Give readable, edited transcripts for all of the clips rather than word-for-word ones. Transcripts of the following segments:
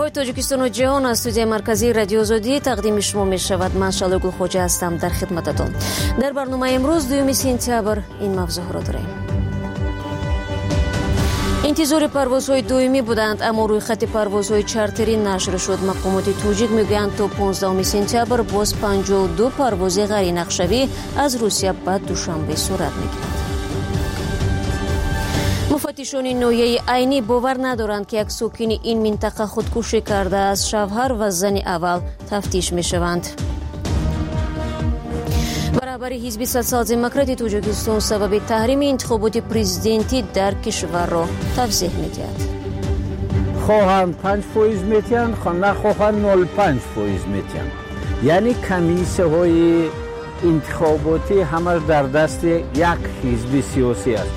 خبرهای تاجیکستان و جهان از استودیوی مرکزی رادیو آزادی تقدیم شما می شود. من شالو گلخوجه هستم در خدمتتان. در برنامه امروز 2 سپتامبر این موضوع را داریم. انتظار پروازهای دومی بودند اما روی خط پروازهای چارتری نشر شد. مقامات توجیک میگویند تا 15 سپتامبر باز 52 پرواز غیر نقشه‌ای از روسیه به دوشنبه صورت میگیرد. مفتشان ناحیه عینی باور ندارند که یک ساکن این منطقه خودکشی کرده از شوهر و زن اول تفتیش میشوند. برابر حزب سوسیال دموکراتی تاجیکستان سبب تحریم انتخابات پرزیدنتی در کشور را توضیح می‌دهد. خواهند 5% میتین، نخواهند 0.5% میتین. یعنی کمیسی‌های انتخاباتی همه در دست یک حزب سیاسی است.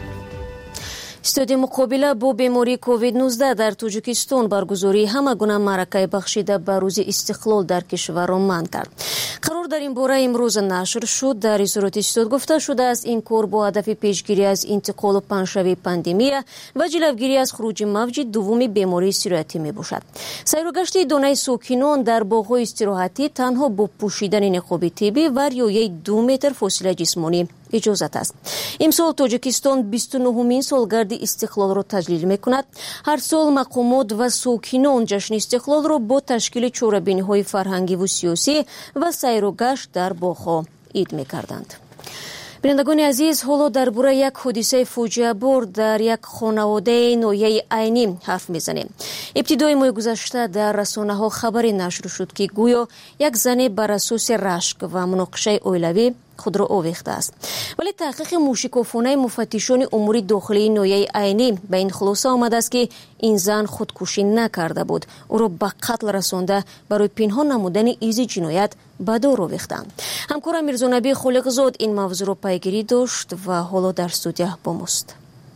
استاد مقابله با بیماری کووید 19 در تاجیکستان برگزاری همه گونه معرکه بخشیده به روز استقلال در کشور را منع کرد. قرار در این باره امروز نشر شد. در اظهارات استاد گفته شده است این کار با هدف پیشگیری از انتقال و پنشوی پاندمی و جلوگیری از خروج موج دوم بیماری سرایتی می باشد. سیر و گشت دانه ساکنان در باغ‌های استراحتی تنها با پوشیدن نقاب طبی و رعایت 2 متر فاصله جسمانی اجازت است. امسال تاجیکستان 29مین سالگرد استقلال را تجلیل می‌کند. هر سال مقامات و ساکنان جشن استقلال را با تشکیل چهاربینی‌های فرهنگی و سیاسی و سیر و گشت در باغ‌ها عید می‌کردند. بینندگان عزیز، حالا درباره یک حادثه فاجعه بار در یک خانواده ناحیه عینی حرف میزنیم. ابتدای ماه گذشته در رسانه‌ها خبری نشر شد که گویا یک زن بر اساس رشک و مناقشه اولیوی خود را آویخته است. ولی تحقیق موشکافانه مفتشان امور داخلی ناحیه عینی به این خلاصه آمده است که این زن خودکشی نکرده بود. او را به قتل رسانده برای پنهان نمودن ایز جنایت به دار آویختند. همکارم میرزا نبی خالقزاد این موضوع را پیگیری داشت و حالا در استودیو با ماست.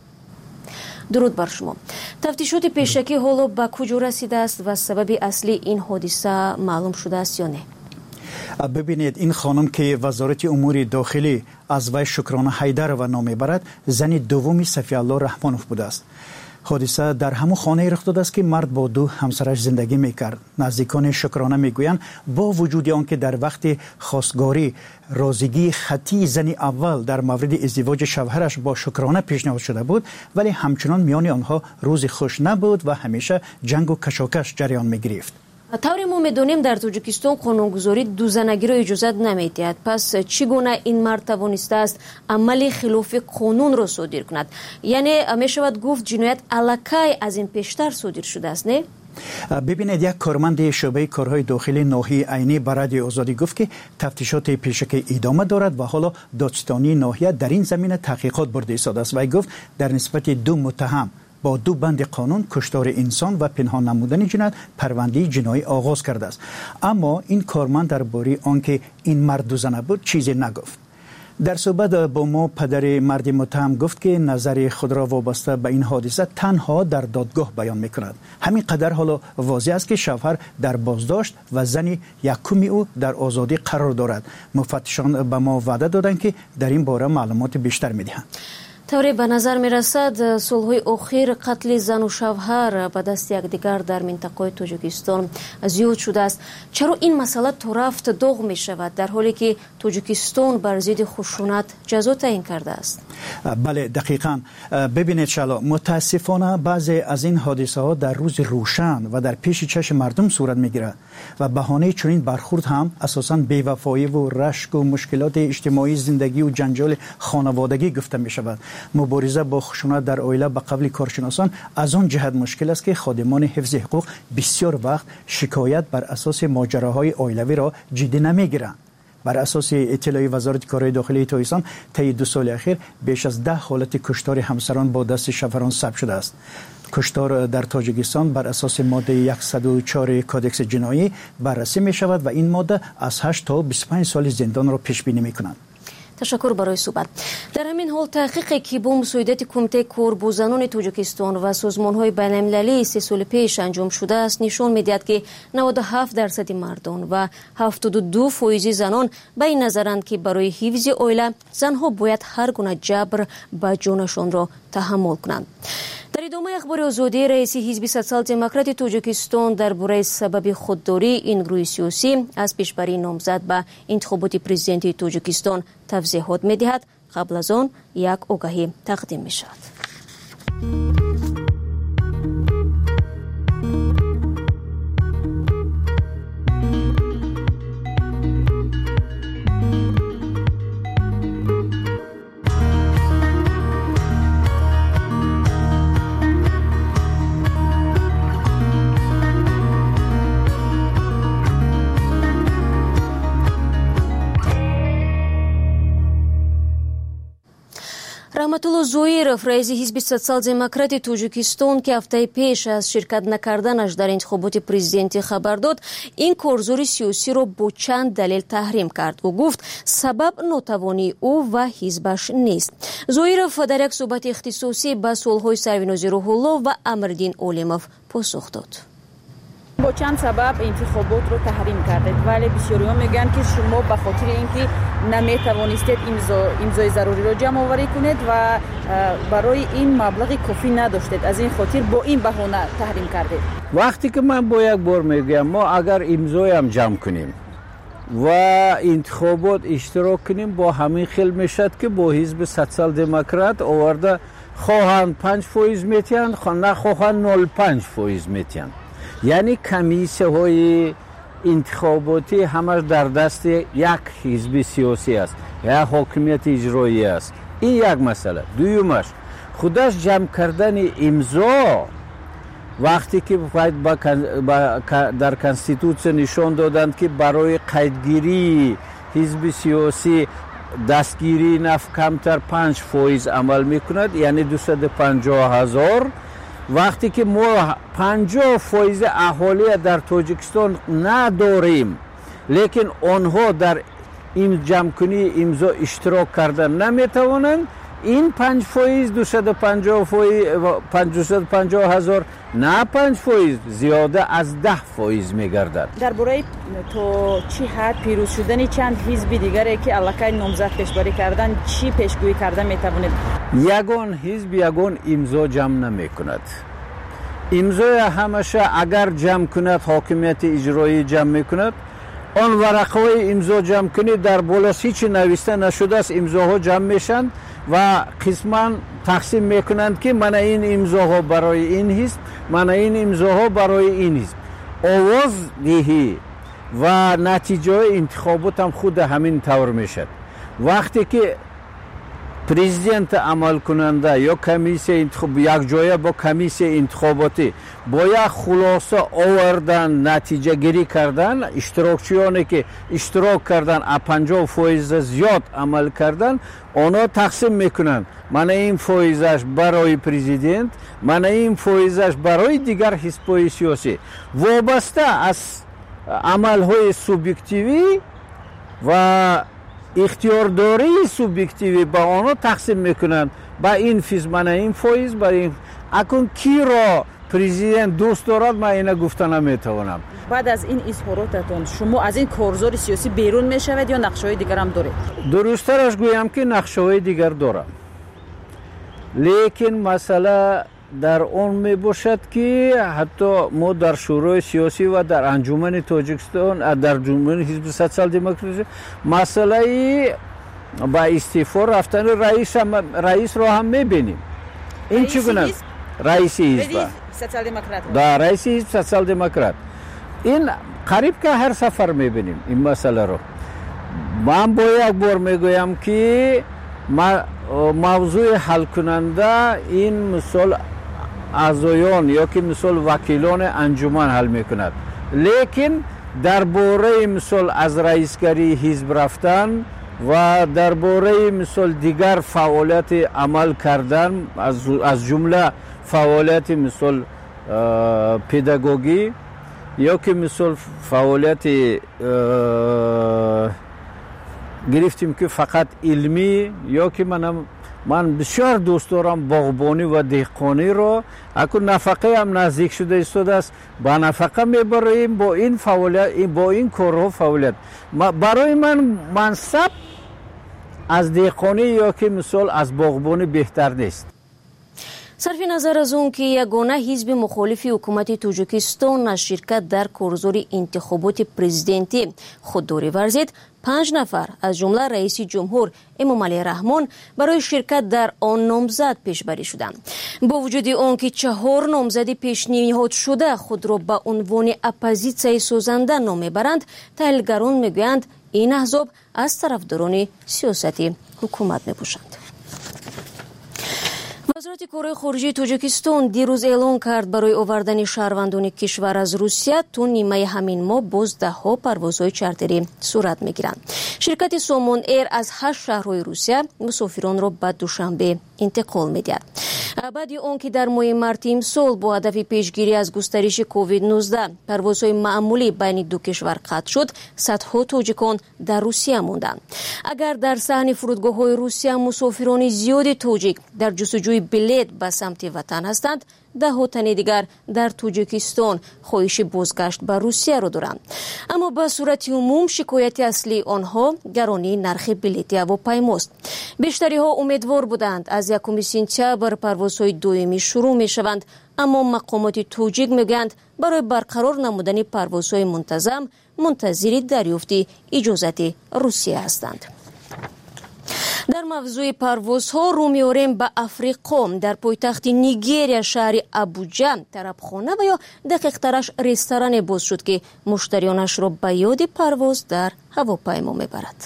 درود بر شما. تفتیشات پیشکی حالا به کجا رسیده است و سبب اصلی این حادثه معلوم شده است یا نه؟ ببینید، این خانم که وزارت امور داخلی از وی شکرانه حیدر و نام میبرد زن دوم صفی الله رحمانوف بوده است. حادثه در همون خانه رخ داده است که مرد با 2 همسرش زندگی میکرد. نزدیکان شکرانه میگویند با وجود آنکه در وقت خواستگاری رازیگی خطی زن اول در مورد ازدواج شوهرش با شکرانه پیشنهاد شده بود، ولی همچنان میان آنها روز خوش نبود و همیشه جنگ و کشاکش جریان میگرفت. طوری ما میدونیم در تاجیکستان قانونگذاری دوزنگی را اجازت نمیدهد. پس چگونه این مرد توانسته است عمل خلاف قانون را صادر کند؟ یعنی میشود گفت جنایت الکی از این پیشتر صادر شده است، نه؟ ببینید، یک کارمند شعبه کارهای داخلی ناحیه عینی به رادیو آزادی گفت که تفتیشات پیشکی ادامه دارد و حالا دادستانی ناحیه در این زمینه تحقیقات برده ایستاده است. و گفت در نسبت 2 متهم با 2 بند قانون کشتار انسان و پنهان نمودن جنایت پرونده جنایی آغاز کرده است. اما این کارمند درباره آنکه این مرد دوزنه بود چیزی نگفت. در صحبت با ما پدر مرد متهم گفت که نظر خود را وابسته به این حادثه تنها در دادگاه بیان میکند. همین قدر حالا واضح است که شوهر در بازداشت و زن یکم او در آزادی قرار دارد. مفتشان به ما وعده دادند که در این باره معلومات بیشتر میدهند. طوری به نظر می رسد سالهای اخیر قتل زن و شوهر به دست یکدیگر در منطقه تاجیکستان زیاد شده است. چرا این مسئله تا رفت داغ می شود در حالی که تاجیکستان بر ضد خشونت جزا تعیین کرده است؟ بله، دقیقاً. ببینید شالا، متاسفانه بعضی از این حادثه ها در روز روشن و در پیش چشم مردم صورت می گیرد و بهانه چنین برخورد هم اساساً بی‌وفایی و رشک و مشکلات اجتماعی زندگی و جنجال خانوادگی گفته می شود. مبارزه با خشونت در عائله به قول کارشناسان از آن جهت مشکل است که خادمان حفظ حقوق بسیار وقت شکایت بر اساس ماجراهای عائلوی را جدی نمیگیرند. بر اساس اطلاع وزارت کارهای داخلی تاجیکستان طی 2 سال اخیر بیش از 10 حالت کشتار همسران با دست شوهران ثبت شده است. کشتار در تاجیکستان بر اساس ماده 104 کادکس جنایی بررسی می شود و این ماده از 8 تا 25 سال زندان را پیش بینی می کند. تشکر برای صحبت. در همین حال تحقیقی که با مساعدت کمیته کار با زنان تاجیکستان و سازمان‌های بین‌المللی 3 سال پیش انجام شده است نشان می‌دهد که 97% مردان و 72% زنان به این نظرند که برای حفظ عائله زنها باید هر گونه جبر به جانشان را تحمل کنند. در ادامه اخبار آزادی، رئیس حزب سوسیال دموکرات تاجیکستان درباره سبب خودداری این گروه سیاسی از پیشبری نامزد به انتخابات پرزیدنتی تاجیکستان توضیحات می‌دهد. قبل از آن یک آگهی تقدیم می‌شود. رحمتالله زویرов رئیس حزب سوسیال دموکرات تاجیکستان که هفته پیش از شرکت نکردنش در انتخابات پرزیدنتی خبر داد، این کارزار سیاسی را با چند دلیل تحریم کرد. او گفت سبب ناتوانی او و حزبش نیست. زویرov در یک صحبت اختصاصی به سوالهای سربینازی روح الله و امردین علیموف پاسخ داد. با چند سبب انتخابات رو تحریم کردید، ولی بسیاری ها میگن که شما به خاطر اینکه نمیتوانستید امضای ضروری رو جمع آوری کنید و برای این مبلغ کافی نداشتید، از این خاطر با این بهانه تحریم کردید. وقتی که من با یک بار میگم ما اگر امضای هم جمع کنیم و انتخابات اشتراک کنیم با همین خیل میشد که با حزب سوسیال دموکرات آورده خواهند 5% میتین، نخواهند 0.5% میتین. یعنی کمیسه های انتخاباتی همش در دست یک حزب سیاسی است یا حاکمیت اجرایی است. این یک مسئله. دویمش خودش جمع کردن امضا، وقتی که در کنستیتوسیون نشان دادند که برای قیدگیری حزب سیاسی دستگیری نفت کمتر 5% عمل میکند، یعنی 250,000. وقتی که ما 50% اهالی در تاجیکستان نداریم، لیکن آنها در این جمع‌کنی امضا اشتراک کردن نمیتوانند، این 5% 250,000 نه 5% زیاده از 10% میگردد. درباره تو چی حد پیروز شدن چند حزب دیگری که علاقه نامزد پیشبری کردن چی پیشگویی کرده میتوانید؟ یگان حزب یگان امضا جمع نمیکند. امضای همیشه اگر جمع کند حاکمیت اجرایی جمع میکند، آن ورقهای امضا جمع کنید در بالاش هیچ نوشته نشده است، امضاها جمع میشن و قسما تقسیم میکنند که من این امضاها برای این حزب، من این امضاها برای این حزب. آواز دهی و نتیجه انتخابات هم خود همین طور میشد. وقتی که پرزیدنت عمل کننده یا کمیسیون انتخاب یک جای با کمیسیون انتخاباتی با یک خلاصه آوردن، نتیجه گیری کردن، اشتراکچیانی که اشتراک کردن 50% زیاد عمل کردن، آنها تقسیم میکنن. من این فایزش برای پرزیدنت، من این فایزش برای دیگر حزب‌های سیاسی، وابسته از عمل‌های سوبیکتیوی و اختیارداری سوبیکتیوی با آنها تقسیم میکنند. با این فیز من این فایز، با این اکن کی را پرزیدنت دوست دارد من اینا گفتن نمیتوانم. بعد از این اظهاراتتون شما از این کارزار سیاسی بیرون میشوید یا نقشه‌های دیگر هم دارید؟ درست‌ترش گویم که نقشه‌های دیگر دارم، لیکن مسئله در اون می باشد که حتی ما در شورای سیاسی و در انجمن تاجیکستان، در انجمن حزب سوسیال دموکراسی مسئله با استعفا رفتن رئیس را هم میبینیم. این چگونه رئیس حزب سوسیال دموکرات در رئیس حزب سوسیال دموکرات این قریب که هر سفر میبینیم این مسئله رو. من با یک بار میگویم که موضوع حل کننده این مثال اعضایان یا که مثال وکیلان انجمن حل میکند، لیکن درباره مثال از رئیسگری حزب رفتن و درباره مثال دیگر فعالیت عمل کردن از جمله فعالیت مثال پداگوژی یا که مثال فعالیت گرفتیم که فقط علمی، یا که من بسیار دوست دارم باغبانی و دهقانی رو، اکنون نفقه هم نزدیک شده است، با نفقه میبریم با این فعالیت، با این کارها فعالیت. برای من منصب از دهقانی یا که مثال از باغبانی بهتر نیست. صرف نظر از اون که یگانه حزب مخالف حکومت تاجیکستان از شرکت در کارزار انتخابات پرزیدنتی خودداری ورزید، 5 نفر از جمله رئیس جمهور امامعلی رحمان برای شرکت در آن نامزد پیشبری شدند. با وجود آنکه 4 نامزد پیشنهاد شده خود را به عنوان اپوزیسیون سازنده نام میبرند، تحلیلگران میگویند این احزاب از طرفداران سیاستی حکومت میباشند. وزارت کار خارجه تاجیکستان دیروز اعلام کرد برای آوردن شهروندان کشور از روسیه تو نیمه همین ماه باز 10 پروازهای چارتری صورت میگیرند. شرکت سومون ایر از 8 شهرهای روسیه مسافران را به دوشنبه انتقال میدهد. بعد آنکه در ماه مارت امسال با هدف پیشگیری از گسترش کووید 19 پروازهای معمولی بین دو کشور قطع شد، صدها تاجیکان در روسیه موندند. اگر در صحن فرودگاه‌های روسیه مسافران زیاد تاجیک در جستجوی بلیط به سمت وطن هستند، 10 تن دیگر در تاجیکستان خواهش بازگشت به روسیه را دارند. اما به صورت عموم شکایت اصلی آنها گرانی نرخ بلیط هواپیماست. بیشتری ها امیدوار بودند از 1 سپتامبر پروازهای دومی شروع می شوند، اما مقامات تاجیک میگویند برای برقرار نمودن پروازهای منتظم منتظر دریافت اجازت روسیه هستند. در موضوع پروازها رو میاریم به افریقا. در پایتخت نیگریا شهر ابوجا طربخانه و یا دقیق ترش رستوران باز شد که مشتریانش را به یاد پرواز در هواپیما میبرد.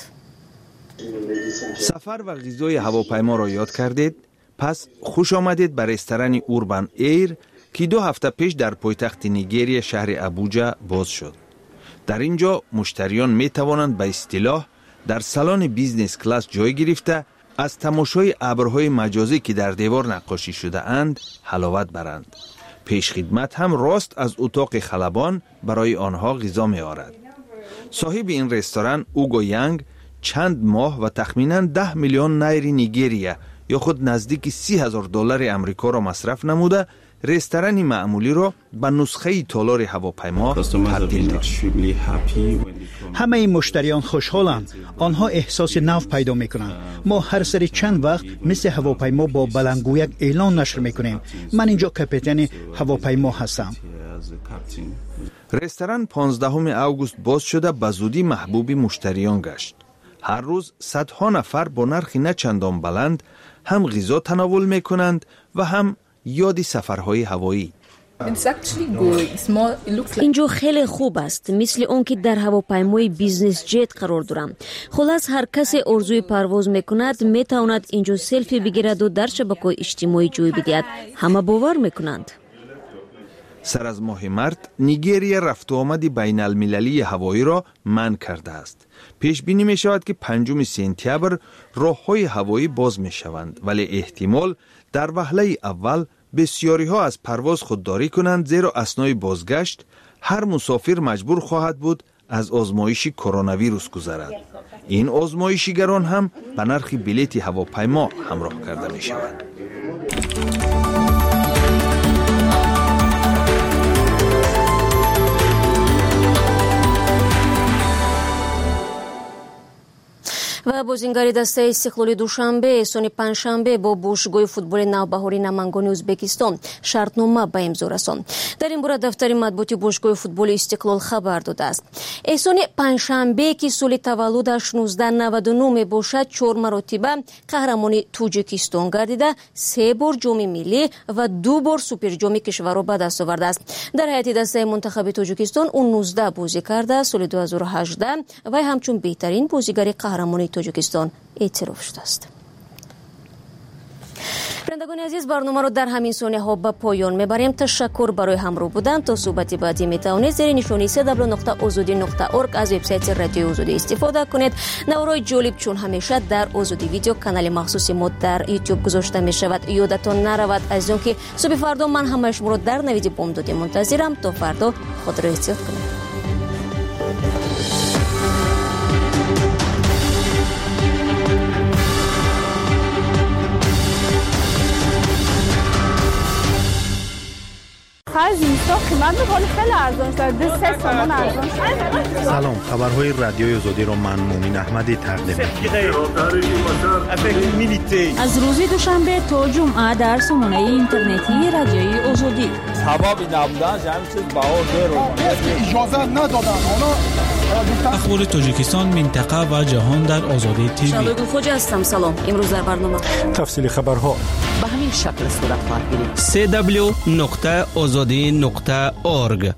سفر و غذای هواپیما را یاد کردید؟ پس خوش آمدید به رستوران اوربان ایر که 2 هفته پیش در پایتخت نیگریا شهر ابوجا باز شد. در اینجا مشتریان می توانند به اصطلاح در سالن بیزنس کلاس جای گرفته از تماشای ابرهای مجازی که در دیوار نقاشی شده اند حلاوت برند. پیش خدمت هم راست از اتاق خلبان برای آنها غذا می آورد. صاحب این رستوران اوگو یانگ چند ماه و تخمینا 10 میلیون نیر نیگریا یا خود نزدیک $30,000 امریکا را مصرف نموده رستوران معمولی را به نسخه تالار هواپیما تبدیل داد. همه این مشتریان خوشحالند. آنها احساس نو پیدا میکنند. ما هر سری چند وقت مثل هواپیما با بلنگو یک اعلان نشر میکنیم. من اینجا کاپیتان هواپیما هستم. رستوران 15 اوگوست باز شده به زودی محبوب مشتریان گشت. هر روز صدها نفر با نرخی نه چندان بلند هم غذا تناول میکنند و هم یاد سفرهای هوایی. اینجا خیلی خوب است، مثل اون که در هواپیمای بیزنس جت قرار دارم. خلاص هر کسی آرزوی پرواز میکند میتواند اینجا سلفی بگیرد و در شبکه‌های اجتماعی جای بدهد. همه باور میکنند. سر از ماه مارت نیگریا رفت و آمد بین المللی هوایی را منع کرده است. پیش بینی می شود که 5 سپتامبر راه‌های هوایی باز می شوند، ولی احتمال در وهله اول بسیاری ها از پرواز خودداری کنند، زیرا اثنای بازگشت هر مسافر مجبور خواهد بود از آزمایش کرونا ویروس گذرد. این آزمایشگران هم به نرخ بلیط هواپیما همراه کرده می شوند. و بازیگری دسته استقلالی دوشنبه سونی پنجشنبه با باشگاه فوتبال نوبهاری نمنگان ازبکستان شرطنامه به امضا رساند. در این باره دفتر مطبوعاتی باشگاه فوتبال استقلال خبر داده است. احسان پنجشنبه که سال تولدش 1999 می باشد 4 مرتبه قهرمان تاجیکستان گردیده، 3 بار جام ملی و 2 بار سوپر جام کشور را به دست آورده است. در هیئت دسته منتخب تاجیکستان اون 19 بازی کرده. سال 2018 و همچون بهترین بازیگر قهرمان تاجیکستان اعتراف شده است. شنوندگان عزیز، برنامه را در همین ثانیه ها به پایان میبریم. تشکر برای همراه بودن. تا صحبت بعدی میتوانید زیر نشانی www.azadi.org از وبسایت رادیو آزادی استفاده کنید. نوارای جالب چون همیشه در آزادی ویدیو کانال مخصوص ما در یوتیوب گذاشته می شود. یادتان نرود از اینکه صبح فردا من همه شما را در نوید بامدادی منتظرم. تا فردا خود را احتیاط کنید. Faz isso. تا قیمت ولی خیلی ارزان شده 3 تومان ارزان شده. سلام، خبرهای رادیوی آزادی را من مومین احمدی تقدیم می‌کنم. از روز دوشنبه تا جمعه در سامانه اینترنتی رادیوی آزادی. سبب نبودن همین چیز بهار اجازه ندادن. اخبار تاجیکستان، منطقه و جهان در آزادی تیوی. شادو خوجا هستم. سلام. امروز در برنامه تفصیل خبرها به همین شکل صورت خواهد گرفت. www.azadi.org.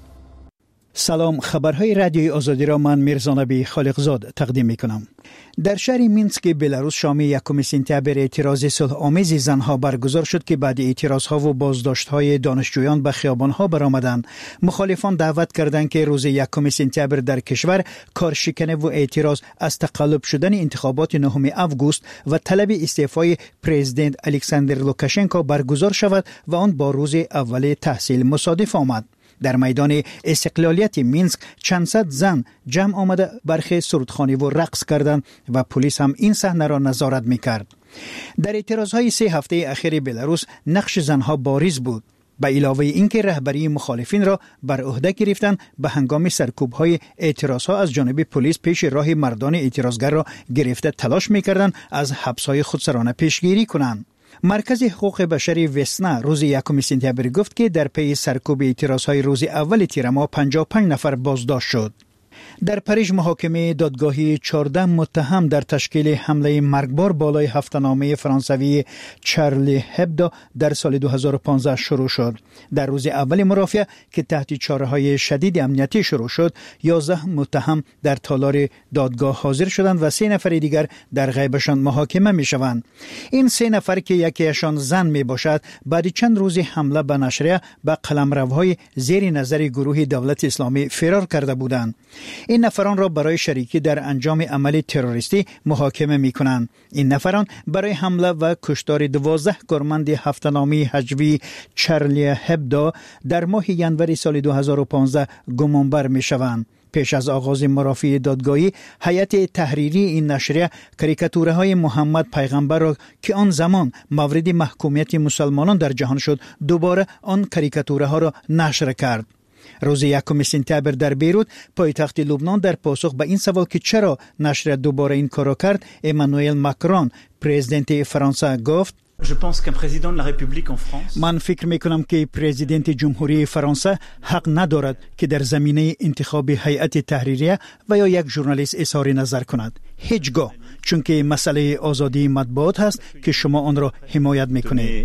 سلام، خبرهای رادیوی آزادی را من میرزانبی خالقزاد تقدیم میکنم. در شهر مینسک بلاروس شام 1 سپتامبر اعتراض صلح آمیز زنها برگزار شد که بعد اعتراضها و بازداشت‌های دانشجویان به خیابان‌ها برآمدند. مخالفان دعوت کردند که روز 1 سپتامبر در کشور کارشکنی و اعتراض از تقلب شدن انتخابات 9 آگوست و طلب استعفای پرزیدنت الکساندر لوکاشنکو برگزار شود و آن با روز اول تحصیل مصادف آمد. در میدان استقلالیت مینسک چند صد زن جمع آمده برخی سرودخوانی و رقص کردند و پلیس هم این صحنه را نظارت می‌کرد. در اعتراضهای 3 هفته اخیر بلاروس نقش زنها بارز بود. به علاوه اینکه رهبری مخالفین را بر عهده گرفتند، به هنگام سرکوب‌های اعتراضها از جانب پلیس پیش راه مردان اعتراضگر را گرفته تلاش می‌کردند از حبس‌های خودسرانه پیشگیری کنند. مرکز حقوق بشری وسنا روز 1 سپتامبر گفت که در پی سرکوب اعتراضهای روز اول تیر ماه 55 نفر بازداشت شد. در پاریژ محاکمه دادگاهی 14 متهم در تشکیل حمله مرگبار بالای هفته‌نامه فرانسوی چارلی هبدو در سال 2015 شروع شد. در روز اول مرافعه که تحت چاره‌های شدید امنیتی شروع شد، 11 متهم در تالار دادگاه حاضر شدند و 3 نفر دیگر در غیبشان محاکمه می‌شوند. این 3 نفر که یکیشان زن میباشد، بعد چند روز حمله به نشریه به قلمروهای زیر نظر گروه دولت اسلامی فرار کرده بودند. این نفران را برای شریکی در انجام عمل تروریستی محاکمه می‌کنند. این نفران برای حمله و کشتار 12 کارمند هفته‌نامه هجوی چارلی هبدو در ماه ژانویه سال 2015 گمانبر می‌شوند. پیش از آغاز مرافعه دادگاهی، هیئت تحریری این نشریه کاریکاتورهای محمد پیغمبر را که آن زمان مورد محکومیت مسلمانان در جهان شد، دوباره آن کاریکاتورها را نشر کرد. روز 1 سپتامبر در بیروت، پایتخت لبنان، در پاسخ به این سوال که چرا نشریه دوباره این کارو کرد، امانوئل ماکرون، پرزیدنت فرانسه، گفت: من فکر میکنم که پرزیدنت جمهوری فرانسه حق ندارد که در زمینه انتخاب هیئت تحریریه و یا یک ژورنالیست اظهار نظر کند. هیچگاه، چون که مسئله آزادی مطبوعات هست که شما آن را حمایت میکنید.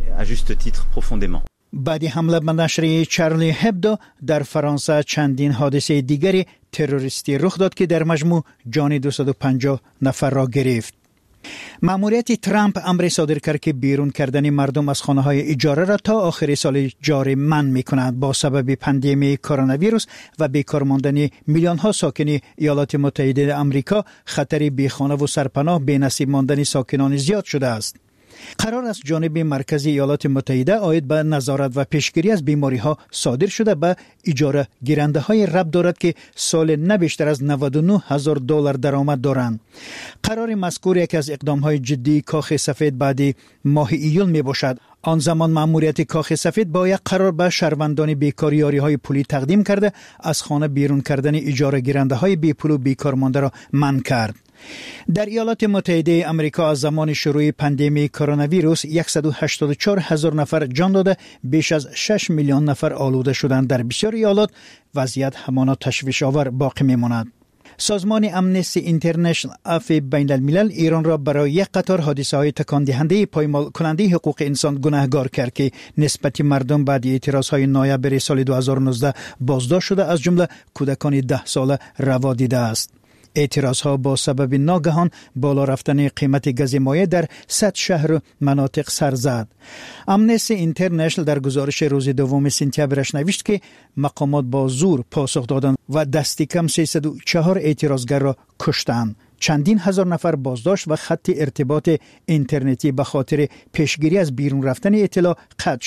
بعد حمله به نشریه چارلی هبدو در فرانسه چندین حادثه دیگری تروریستی رخ داد که در مجموع جان 250 نفر را گرفت. ماموریت ترامپ امر صادر کرد که بیرون کردن مردم از خانه‌های اجاره را تا آخر سال جاری منع می‌کند. با سبب پاندمی کرونا ویروس و بیکار ماندن میلیون‌ها ساکن ایالات متحده آمریکا، خطر بیخانه و سرپناه به نصیب ماندن ساکنان زیاد شده است. قرار است جانب مرکز ایالات متحده آید به نظارت و پیشگیری از بیماری‌ها صادر شده به اجاره گیرنده‌های ربط دارد که سال نه بیشتر از $99,000 درآمد دارند. قرار مذکور یکی از اقدام‌های جدی کاخ سفید بعد ماه ایول میباشد. آن زمان مأموریت کاخ سفید با یک قرار به شهروندان بیکار یاری‌های پولی تقدیم کرده از خانه بیرون کردن اجاره گیرنده‌های بی‌پول و بیکار مانده را منع کرد. در ایالات متحده آمریکا از زمان شروع پاندمی کرونا ویروس 184,000 نفر جان داده، بیش از 6 میلیون نفر آلوده شدند. در بسیار ایالات وضعیت همانا تشویش آور باقی میماند. سازمان امنستی اینترنشنال عفو بین الملل ایران را برای یک قطار حادثه‌های تکان دهنده پایمال کننده حقوق انسان گناهکار کرد که نسبت مردم بعد اعتراضهای نوامبر سال 2019 بازداشت شده، از جمله کودکان 10 ساله روا دیده است. اعتراضها با سبب ناگهان بالا رفتن قیمت گاز مایع در 100 شهر و مناطق سر زد. امنستی اینترنشنال در گزارش روز 2 سپتامبرش نوشت که مقامات با زور پاسخ دادند و دستی کم 304 اعتراضگر را کشتند. چندین هزار نفر بازداشت و خط ارتباط اینترنتی به خاطر پیشگیری از بیرون رفتن اطلاع قطع شد.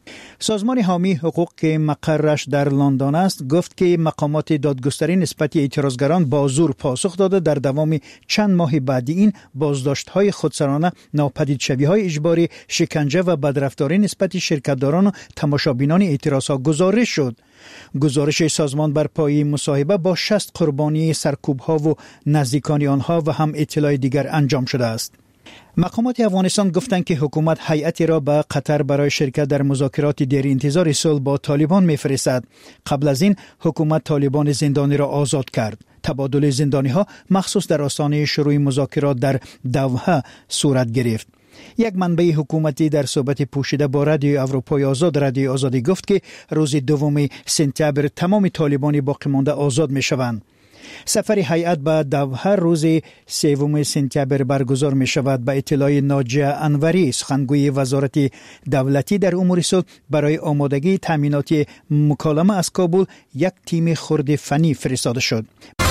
سازمان حامی حقوق که مقرش در لندن است گفت که مقامات دادگستری نسبت اعتراضگران با زور پاسخ داده در دوام چند ماه بعد این بازداشت‌های خودسرانه، ناپدیدشوی‌های اجباری، شکنجه و بدرفتاری نسبت شرکت‌داران و تماشابینان اعتراض‌ها گزارش شد. گزارش سازمان بر پایه مصاحبه با 60 قربانی سرکوب‌ها و نزدیکان آنها و هم اطلاع دیگر انجام شده است. مقامات افغانستان گفتند که حکومت هیئتی را به قطر برای شرکت در مذاکرات در انتظار صلح با طالبان می‌فرستد. قبل از این حکومت طالبان زندانی را آزاد کرد. تبادل زندانی‌ها مخصوص در آستانه شروع مذاکرات در دوحه صورت گرفت. یک منبع حکومتی در صحبت پوشیده با رادیو اروپای رادیو آزادی گفت که روز 2 سپتامبر تمام طالبان باقی مانده آزاد می‌شوند. سفر هیئت به دوحه روز 3 سپتامبر برگزار می شود. به اطلاع ناجیه انوری سخنگوی وزارت دولتی در امور صلح برای آمادگی تامیناتی مکالمه از کابل یک تیم خرد فنی فرستاده شد.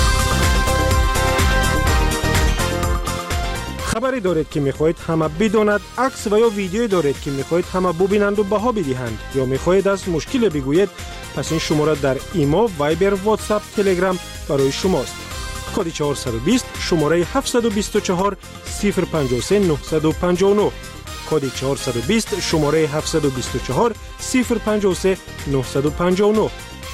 خبری دارید که میخواهید همه بداند، عکس و یا ویدیویی دارید که میخواهید همه ببینند و بها بدهند یا میخواهید از مشکل بگویید، پس این شماره در ایما، وایبر، واتساپ، تلگرام برای شماست. کد 420 شماره 724 053 959. کد 420 شماره 724 053 959.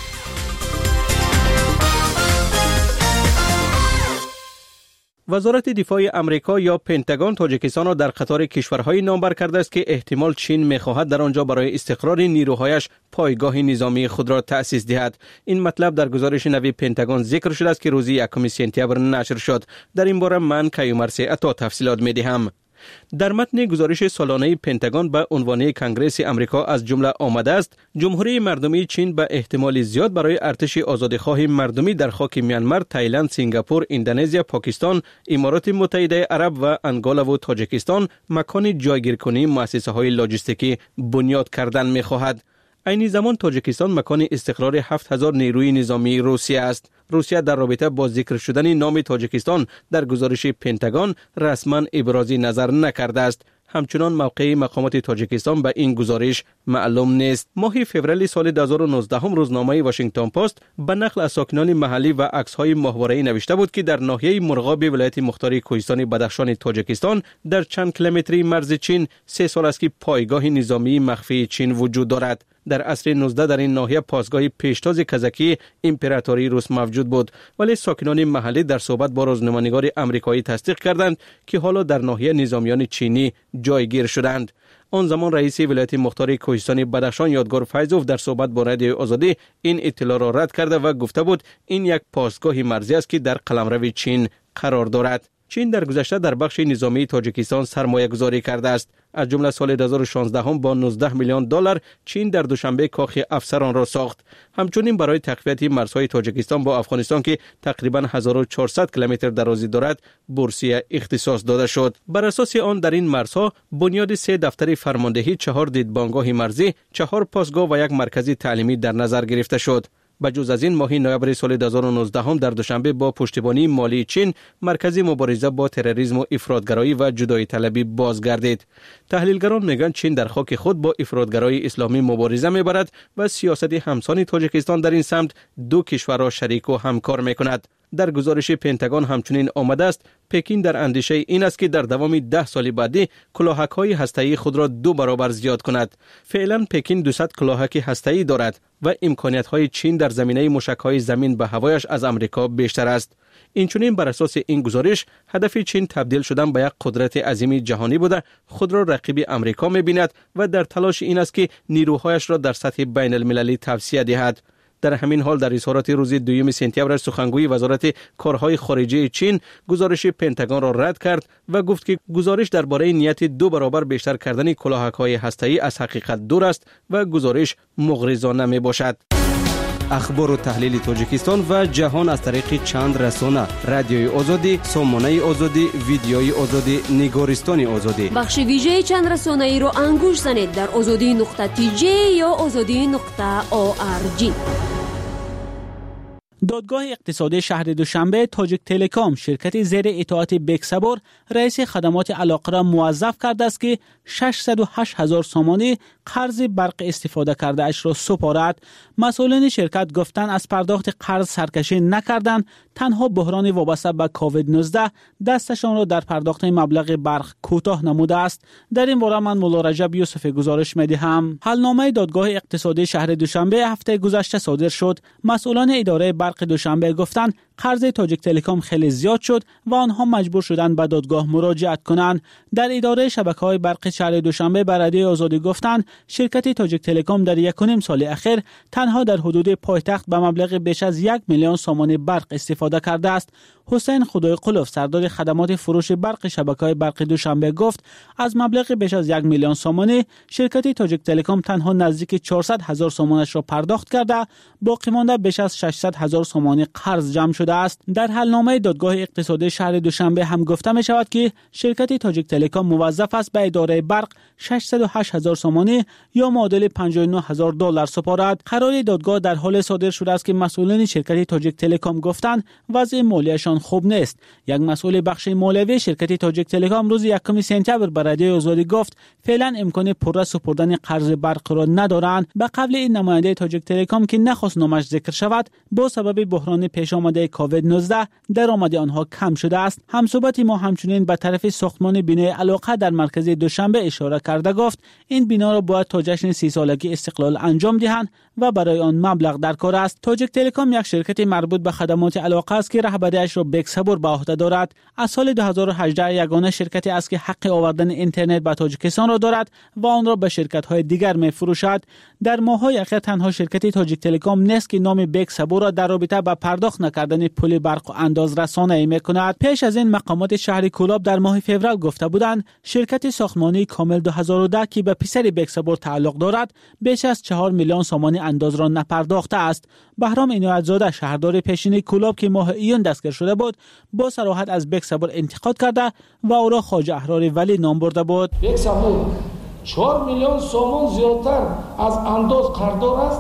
وزارت دفاع امریکا یا پنتاگون تاجیکستان را در قطار کشورهای نامور کرده است که احتمال چین می‌خواهد در آنجا برای استقرار نیروهایش پایگاه نظامی خود را تأسیس دهد. این مطلب در گزارش نوی پنتاگون ذکر شده است که روز 1 سپتامبر نشر شد. در این باره من کیومرث عطا تفصیلات می‌دهم. در متن گزارش سالانه پنتاگون به عنوان کنگره امریکا از جمله آمده است جمهوری مردمی چین به احتمال زیاد برای ارتش آزادیخواه مردمی در خاک میانمار، تایلند، سنگاپور، اندونزی، پاکستان، امارات متحده عرب و انگولا و تاجیکستان مکان جایگیرکنی مؤسسه‌های لاجستیکی بنیاد کردن می‌خواهد. این زمان تاجیکستان مکان استقرار 7000 نیروی نظامی روسیه است. روسیه در رابطه با ذکر شدن نام تاجیکستان در گزارش پنتاگون رسما ابراز نظر نکرده است. همچنان موقع مقامات تاجیکستان به این گزارش معلوم نیست. ماه فوریه سال 2019 روزنامه واشنگتن پست به نقل از ساکنان محلی و عکس‌های ماهواره‌ای نوشته بود که در ناحیه مرغاب ولایت مختار کوهستان بدخشان تاجیکستان در چند کیلومتری مرز چین 3 سال است که پایگاه نظامی مخفی چین وجود دارد. در عصر 19 در این ناحیه پاسگاه پیشتاز کزاکی امپراتوری روس موجود بود، ولی ساکنان محلی در صحبت با روزنامه‌نگار آمریکایی تصدیق کردند که حالا در ناحیه نظامیان چینی جایگیر شدند. آن زمان رئیس ولایت مختار کوهستان بدخشان یادگار فیضوف در صحبت با رادیو آزادی این اطلاع را رد کرده و گفته بود این یک پاسگاه مرزی است که در قلمرو چین قرار دارد. چین در گذشته در بخش نظامی تاجیکستان سرمایه گذاری کرده است. از جمله سال 2016 با 19 میلیون دلار چین در دوشنبه کاخ افسران را ساخت. همچنین برای تقویت مرزهای تاجیکستان با افغانستان که تقریباً 1400 کیلومتر درازی دارد بورسیه اختصاص داده شد. بر اساس آن در این مرزها بنیاد 3 دفتر فرماندهی، 4 دیدبانگاه مرزی، 4 پاسگاه و 1 مرکز تعلیمی در نظر گرفته شد. بجز از این ماه نوامبر سال 2019 هم در دوشنبه با پشتیبانی مالی چین مرکز مبارزه با تروریسم و افراطگرایی و جدایی طلبی بازگردید. تحلیلگران میگن چین در خاک خود با افراطگرایی اسلامی مبارزه میبرد و سیاست همسان تاجیکستان در این سمت 2 کشور را شریک و همکار میکند. در گزارش پنتاگون همچنین آمده است پکین در اندیشه این است که در دوام 10 سال بعدی کلاهک‌های هسته‌ای خود را 2 برابر زیاد کند. فعلا پکین 200 کلاهک هسته‌ای دارد و امکانیت‌های چین در زمینه موشک‌های زمین به هوایش از آمریکا بیشتر است. اینچنین بر اساس این گزارش هدف چین تبدیل شدن به یک قدرت عظیم جهانی بوده خود را رقیب آمریکا می‌بیند و در تلاش این است که نیروهایش را در سطح بین المللی توسعه دهد. در همین حال در اظهارات روز 2 سپتامبر سخنگوی وزارت کارهای خارجه چین گزارش پنتاگون را رد کرد و گفت که گزارش درباره نیت 2 برابر بیشتر کردن کلاهک‌های هسته‌ای از حقیقت دور است و گزارش مغرضانه میباشد. اخبار و تحلیل تاجیکستان و جهان از طریق چند رسانه: رادیوی آزادی، سامانه آزادی، ویدیوی آزادی، نگارستان آزادی. بخش ویژه چند رسانه‌ای رو انگوش زنید در azadi.tj یا azadi.org. دادگاه اقتصادی شهر دوشنبه تاجیک تلکام شرکت زیر اطاعت بکسبور رئیس خدمات علاقه را موظف کرده است که 608,000 سامانی قرض برق استفاده کرده اش را سپارد. مسئولین شرکت گفتند از پرداخت قرض سرکشی نکردند، تنها بحران وابسته به کووید 19 دستشان را در پرداخت مبلغ برق کوتاه نموده است. در این باره من مولا رجب یوسف گزارش می‌دهم. حلنامه دادگاه اقتصادی شهر دوشنبه هفته گذشته صادر شد. مسئولان اداره برق دوشنبه گفتند قرض تاجیک تلکام خیلی زیاد شد و آنها مجبور شدند به دادگاه مراجعت کنند. در اداره شبکه‌های برق شهر دوشنبه به رادیوی آزادی گفتند شرکت تاجیک تلکام در 1.5 سال اخیر تنها در حدود پایتخت به مبلغ بیش از 1 میلیون سامانی برق استفاده کرده است. حسین خدای قلوف سردار خدمات فروش برق شبکه‌های برق دوشنبه گفت از مبلغ بیش از 1 میلیون سامانی شرکت تاجیک تلکام تنها نزدیک 400,000 سامانش را پرداخت کرده، باقی مانده بیش از 600,000 سامانی قرض جمع شده است. در حلنامه دادگاه اقتصادی شهر دوشنبه هم گفته می شود که شرکت تاجیک تلکام موظف است به اداره برق 608,000 سامانی یا معادل $59,000 سپارد. قرار دادگاه در حال صادر شده است که مسئولین شرکت تاجیک تلکام گفتند وضع مالیشان خوب نیست. یک مسئول بخش مالیوی شرکت تاجیک تلکام روز 1 سپتامبر به رادیوی آزادی گفت فعلا امکان پررس سپردن قرض برق را ندارند. به قبل این نماینده تاجیک تلکام که نخواست نامش ذکر شود با سبب بحران پیش آمده کووید 19 درآمد آنها کم شده است. همصحبت ما همچنین به طرف ساختمان بینای علاقه در مرکز دوشنبه اشاره کرده گفت این بنا را باید تا جشن 30 سالگی استقلال انجام دهند و برای آن مبلغ در کار است. تاجیک تلکام یک شرکت مربوط به خدمات علاقه است که رهبریش را بکسبور به عهده دارد. از سال 2018 یگانه شرکتی است که حق آوردن اینترنت به تاجیکستان را دارد و آن را به شرکت‌های دیگر می‌فروشد. در ماه‌های اخیر تنها شرکت تاجیک تلکام نیست که نام بکسبور را در رابطه با پرداخت نکردن پول برق و اندازرسانی می‌کند. پیش از این مقامات شهر کولاب در ماه فوریه گفته بودند شرکت ساختمانی کامل 2010 که به پسر بکسبور تعلق دارد بیش از 4 میلیون سامانی انداز را نپرداخته است. بهرام عنایت‌زاده شهردار پیشین کولاب که ماه ایون دستگیر شده بود با صراحت از بکسبور انتقاد کرده و او را خواجه احرار ولی نام برده بود. بکسبور 4 میلیون سامان زیادتر از انداز قرضدار است،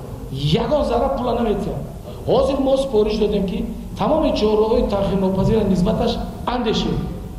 یگان ذره پول نمی‌دهد. حاضر ما سپارش دادیم که تمام چهارراه‌های تأخیرناپذیر نسبتش اندیشیم،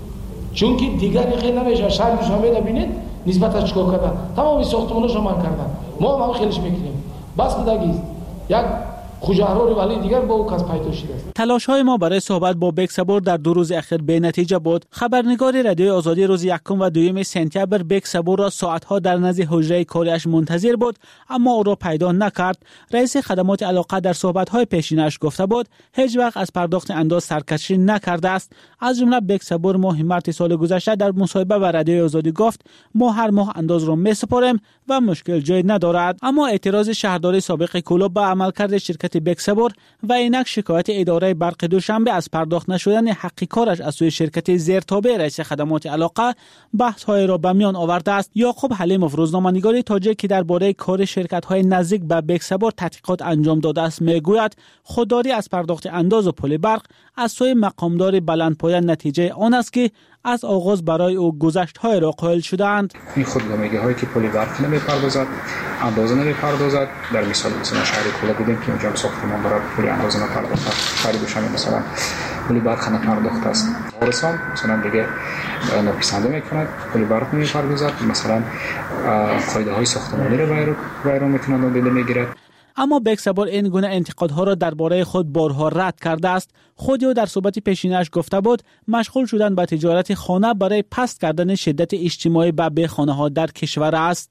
چون که دیگری خیلی نمیشه. شهر دوشنبه ببینید نسبتش چیکار کردن، تمام ساختمان‌هاش من کردن، ما هم خیلیش میکنیم. بس بدگی یک خوجه‌راری ولی دیگر با او کس پیدا شده است. تلاش‌های ما برای صحبت با بکسبور در 2 روز اخیر بی نتیجه بود. خبرنگار رادیوی آزادی روز 1 و 2 سپتامبر بکسبور را ساعت‌ها در نزد حجره کاریش منتظر بود اما او را پیدا نکرد. رئیس خدمات علاقه در صحبت‌های پیشینش گفته بود هیچ وقت از پرداخت انداز سرکشی نکرده است. از جمله بکسبور ماه مارس سال گذشته در مصاحبه با رادیوی آزادی گفت ما هر ماه انداز را می‌سپاریم و مشکل جای ندارد. اما اعتراض شهردار سابق کولاب به عملکرد شرکت بکسبور و اینک شکایت اداره برق دوشنبه از پرداخت نشدن حق کارش از سوی شرکت زیرتابع رئیس خدمات علاقه بحث‌های را به میان آورده است. یعقوب حلیموف روزنامه‌نگار تاجیک که درباره کار شرکت‌های نزدیک به بکسبور تحقیقات انجام داده است میگوید خودداری از پرداخت انداز و پول برق از سوی مقامدار بلندپایه نتیجه آن است که از آغاز برای او گذشت‌های را قائل شدند. این خودنمایی‌هایی که پول برق نمی‌پردازد، اندازه نمی‌پردازد، در مثال شهر کولاب بودیم که اونجا ساختمان برای پول اندازه نپرداخته، شهر دوشنبه مثلا پول برق نپرداخته است. آرسان مثلا دیگه ناپسنده می‌کند، پول برق نمی‌پردازد، مثلا قاعده‌های ساختمانی را ویران می‌کند و نادیده می‌گیرد. اما بکسبور این گونه انتقادها را درباره خود بارها رد کرده است. خود او در صحبت پیشینش گفته بود مشغول شدن به تجارت خانه برای پست کردن شدت اجتماعی به خانه‌ها در کشور است.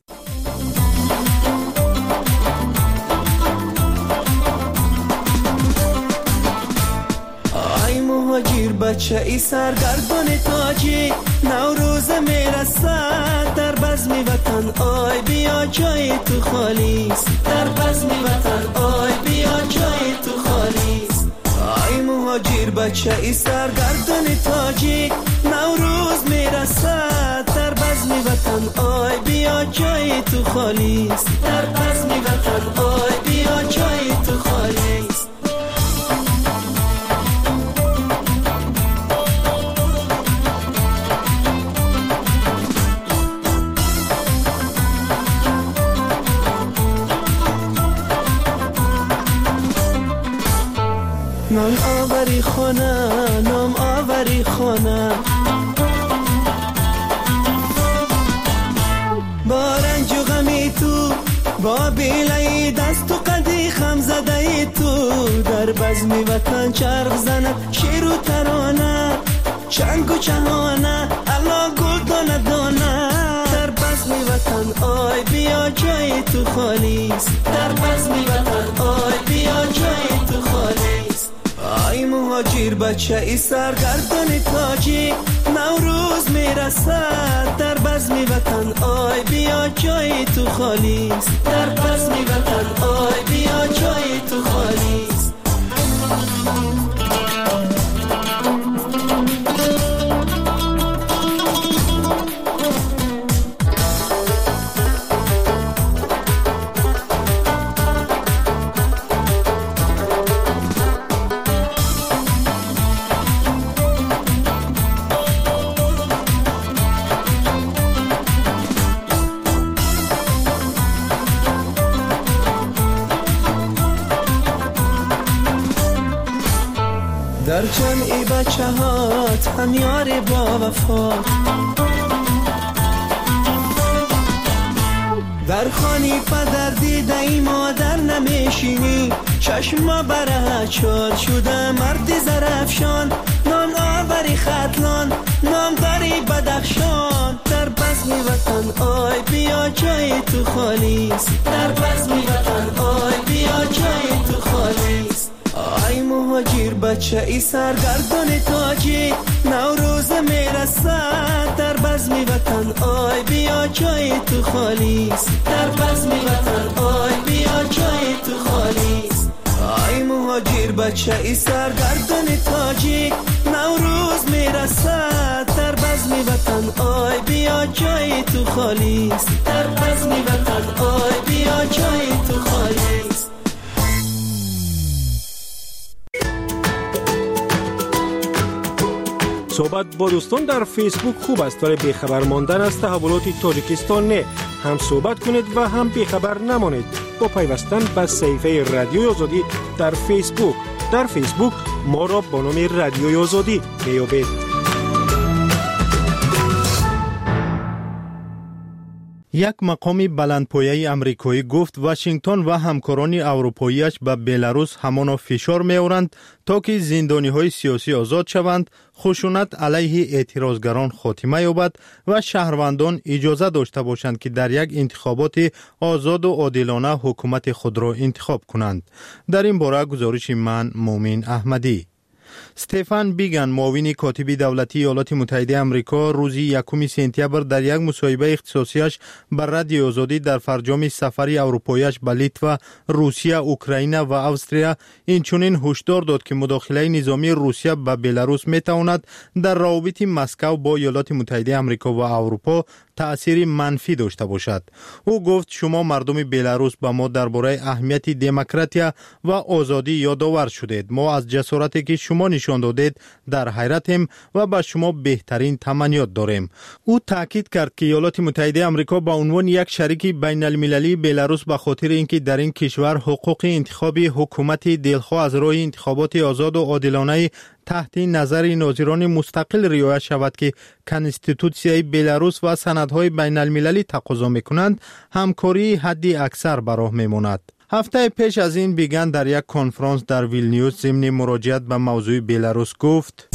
ای مهاجر بچه ای سرگردان تاجی نوروز میرسد در بزم وطن آی بیا جای تو خالیست، در بزم وطن آی بیا جای تو خالیست. ای مهاجر بچه ای سرگردان تاجی نوروز میرسد در بزم وطن آی بیا جای تو خالیست، در بزم وطن آی بیا جای تو خالیست. آوری خانه نام آوری خانه با رنج و غمی تو با بیلای دست و قدی خم زده تو در بزمی وطن چرخ زند شیر و ترانه چنگ و چهانه الله گل دانه دانه در بزمی وطن آی بیا جای تو خالیست در بزمی وطن آی بیا جای تو خالیست آی مهاجر بچه ای سرگردان تاجی نوروز میرسد در بزمی وطن آی بیا جای تو خالیست در بزمی وطن آی بیا جای تو خالیست در جمعی بچه هات هم یار با وفا در خانی پدر دیده ای مادر نمیشینی چشما بره چار شده مردی زرفشان نام آوری خطلان نام داری بدخشان در بزمی وطن آی بیا جای تو خالیست در بزمی وطن آی بیا جای تو خالیست آی مهاجر بچه ای سرگردان تاجی نوروز میرسد در بزمی وطن آی بیا جای تو خالیست در بزمی وطن آی بیا جای تو خالیست آی مهاجر بچه ای سرگردان تاجی نوروز میرسد در بزمی وطن آی بیا جای تو خالیست در بزمی وطن آی بیا جای تو خالیست صحبت با دوستان در فیسبوک خوب است ولی بیخبر ماندن از تحولات تاجیکستان نه. هم صحبت کنید و هم بیخبر نمانید با پیوستن به صفحه رادیوی آزادی در فیسبوک. در فیسبوک ما را با نام رادیوی آزادی میابید. یک مقام بلندپایه امریکایی گفت واشنگتن و همکاران اروپاییش به بلاروس همانا فشار می‌آورند تا که زندانی‌های سیاسی آزاد شوند، خشونت علیه اعتراضگران خاتمه یابد و شهروندان اجازه داشته باشند که در یک انتخابات آزاد و عادلانه حکومت خود را انتخاب کنند. در این باره گزارش من مومن احمدی. استفان بیگن معاون کاتب دولتی ایالات متحده آمریکا روز 1 سپتامبر در یک مصاحبه اختصاصیش بر رادیو آزادی در فرجام سفر اروپاییش به لیتوا، روسیه، اوکراین و استرالیا اینچنین هشدار داد که مداخله نظامی روسیه به بلاروس میتواند در روابط مسکو با ایالات متحده آمریکا و اروپا تأثیر منفی داشته باشد. او گفت شما مردم بلاروس به ما درباره اهمیت دموکراسی و آزادی یادآور شدید. ما از جسارتی که شما نشان دادید در حیرتیم و به شما بهترین تمنیات داریم. او تاکید کرد که ایالات متحده آمریکا به عنوان یک شریک بین المللی بلاروس به خاطر اینکه در این کشور حقوق انتخابی حکومت دلخواه از راه انتخابات آزاد و عادلانه تحت نظر ناظران مستقل رعایت شود که کنستیتوسیای بلاروس و سندهای بین المللی تقاضا میکنند، همکاری حدی اکثر به راه میماند. هفته پیش از این بیگن در یک کنفرانس در ویلنیوس ضمن مراجعت به موضوع بلاروس گفت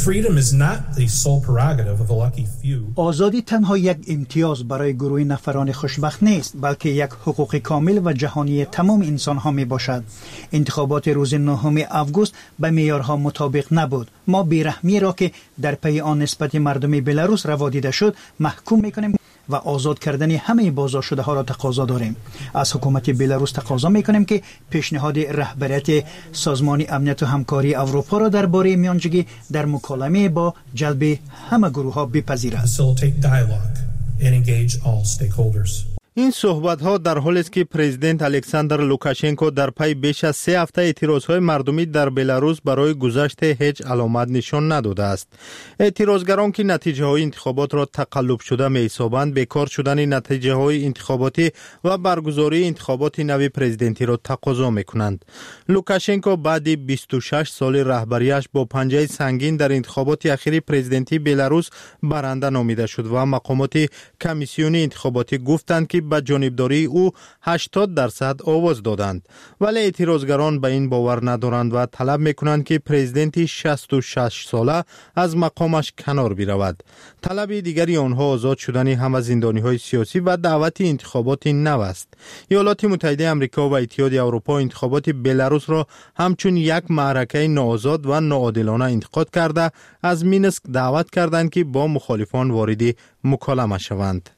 آزادی تنها یک امتیاز برای گروه نفران خوشبخت نیست، بلکه یک حقوق کامل و جهانی تمام انسان ها می باشد. انتخابات روز 9 آگوست به معیارها مطابق نبود. ما بیرحمی را که در پی آن نسبت مردم بلاروس روا دیده شد محکوم میکنیم و آزاد کردن همه بازداشت شده ها را تقاضا داریم. از حکومت بلاروس تقاضا میکنیم که پیشنهاد رهبریت سازمان امنیت و همکاری اروپا را درباره میانجیگی در مکالمه با جلب همه گروه ها بپذیرد. این صحبت‌ها در حالی است که پرزیدنت الکساندر لوکاشنکو در پی بیش از 3 هفته اعتراض‌های مردمی در بلاروس برای گذشت هیچ علامت نشان نداده است. اعتراضگران که نتیجه‌های انتخابات را تقلب شده می‌حسابند، بیکار شدن نتیجه‌های انتخاباتی و برگزاری انتخابات نوی پرزیدنتی را تقاضا می‌کنند. لوکاشنکو بعد 26 سال رهبریش با پنجه سنگین در انتخابات اخیر پرزیدنتی بلاروس برنده نامیده شد و مقامات کمیسیون انتخاباتی گفتند که به جانبداری او 80% آواز دادند، ولی اعتراضگران به این باور ندارند و طلب میکنند که پرزیدنت 66 ساله از مقامش کنار برود. طلب دیگری آنها آزاد شدن همه زندانی‌های سیاسی و دعوت انتخابات نو است. ایالات متحده آمریکا و اتحادیه اروپا انتخابات بلاروس را همچون یک معرکه ناآزاد و ناعادلانه انتقاد کرده از مینسک دعوت کردند که با مخالفان وارد مکالمه شوند.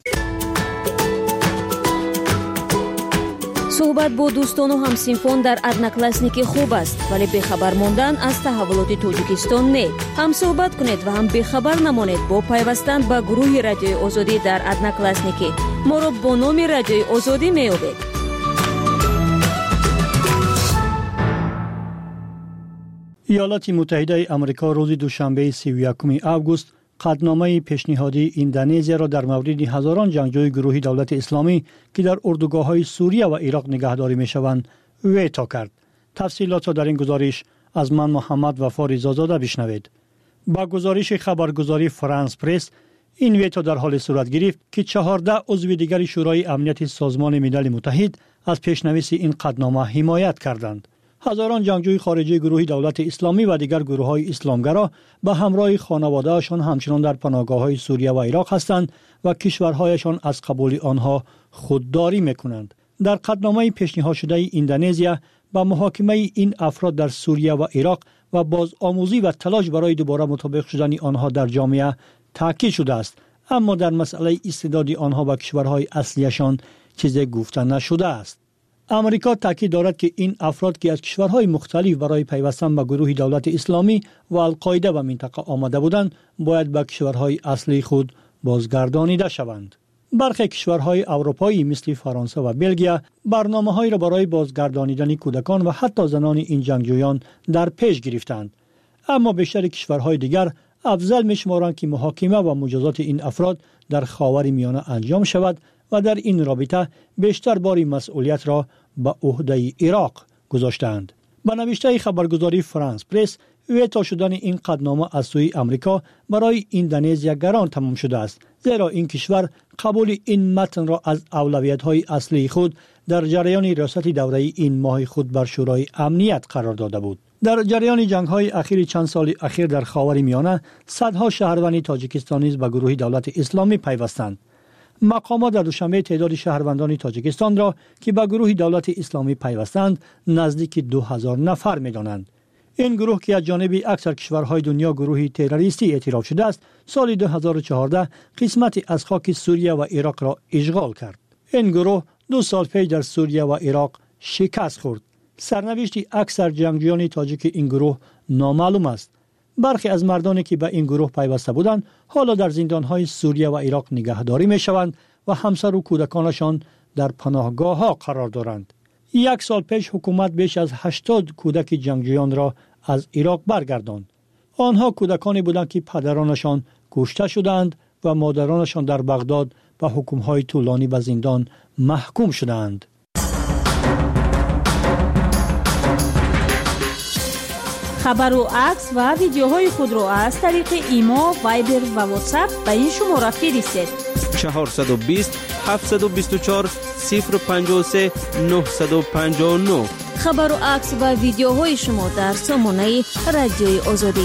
صحبت با دوستان و همسینفان در ادناکلاسنیک خوب است، ولی بخبر ماندن از تحولات تاجیکستان نه. هم صحبت کنید و هم بخبر نمانید با پیوستن به گروه رادیوی آزادی در ادناکلاسنیک. ما را با نام رادیوی آزادی می‌یابید. ایالات متحده آمریکا روز دوشنبه 31 آگوست قطعنامه پیشنهادی اندونزیا را در مورد هزاران جنگجوی گروه دولت اسلامی که در اردوگاه‌های سوریه و عراق نگهداری می‌شوند ویتو کرد. تفصیلات را در این گزارش از من محمد وفا رضازاده بشنوید. با گزارش خبرگزاری فرانس پرس، این ویتو در حال صورت گرفت که 14 عضو دیگر شورای امنیت سازمان ملل متحد از پیشنویس این قطعنامه حمایت کردند. هزاران جنگجوی خارجی گروه دولت اسلامی و دیگر گروه‌های اسلامگرا به همراه خانواده‌هاشان همچنان در پناهگاه‌های سوریه و عراق هستند و کشورهایشان از قبول آنها خودداری می‌کنند. در قطعنامه پیشنهاد شده اندونزیا با محاکمه این افراد در سوریه و عراق و بازآموزی و تلاش برای دوباره مطابق شدن آنها در جامعه تاکید شده است، اما در مسئله استعداد آنها به کشورهای اصلیشان چیزی گفته نشده است. امریکا تاکید دارد که این افراد که از کشورهای مختلف برای پیوستن به گروه دولت اسلامی و القاعده به منطقه آمده بودند باید به کشورهای اصلی خود بازگردانیده شوند. برخی کشورهای اروپایی مثل فرانسه و بلژیم برنامه‌هایی را برای بازگردانیدن کودکان و حتی زنان این جنگجویان در پیش گرفتند، اما بیشتر کشورهای دیگر افضل می‌شمارند که محاکمه و مجازات این افراد در خاورمیانه انجام شود و در این رابطه بیشتر بار مسئولیت را به عهده عراق گذاشتند. به نوشته خبرگزاری فرانس پرس، ویتو شدن این قطعنامه از سوی امریکا برای اندونزیا گران تمام شده است، زیرا این کشور قبول این متن را از اولویت‌های اصلی خود در جریان ریاست دوره این ماه خود بر شورای امنیت قرار داده بود. در جریان جنگ‌های اخیر چند سال اخیر در خاورمیانه صدها شهروند تاجیکستانی به گروه دولت اسلامی پیوستند. مقامات در دوشنبه تعداد شهروندان تاجیکستان را که به گروه دولت اسلامی پیوستند نزدیک 2000 نفر می‌دانند. این گروه که از جانب اکثر کشورهای دنیا گروهی تروریستی اعتراف شده است، سال 2014 قسمتی از خاک سوریه و عراق را اشغال کرد. این گروه 2 سال پیش در سوریه و عراق شکست خورد. سرنوشت اکثر جنگجویان تاجیک این گروه نامعلوم است. برخی از مردانی که به این گروه پیوسته بودند حالا در زندان‌های سوریه و عراق نگهداری می‌شوند و همسر و کودکانشان در پناهگاه‌ها قرار دارند. 1 سال پیش حکومت بیش از 80 کودک جنگجویان را از عراق برگرداند. آنها کودکانی بودند که پدرانشان کشته شدند و مادرانشان در بغداد به حکم‌های طولانی به زندان محکوم شدند. خبر و عکس و ویدیوهای خود را از طریق ایما، وایبر و واتساپ به این شماره فرستید: 420 724 053 959. خبر و عکس و ویدیوهای شما در سامانه رادیوی آزادی.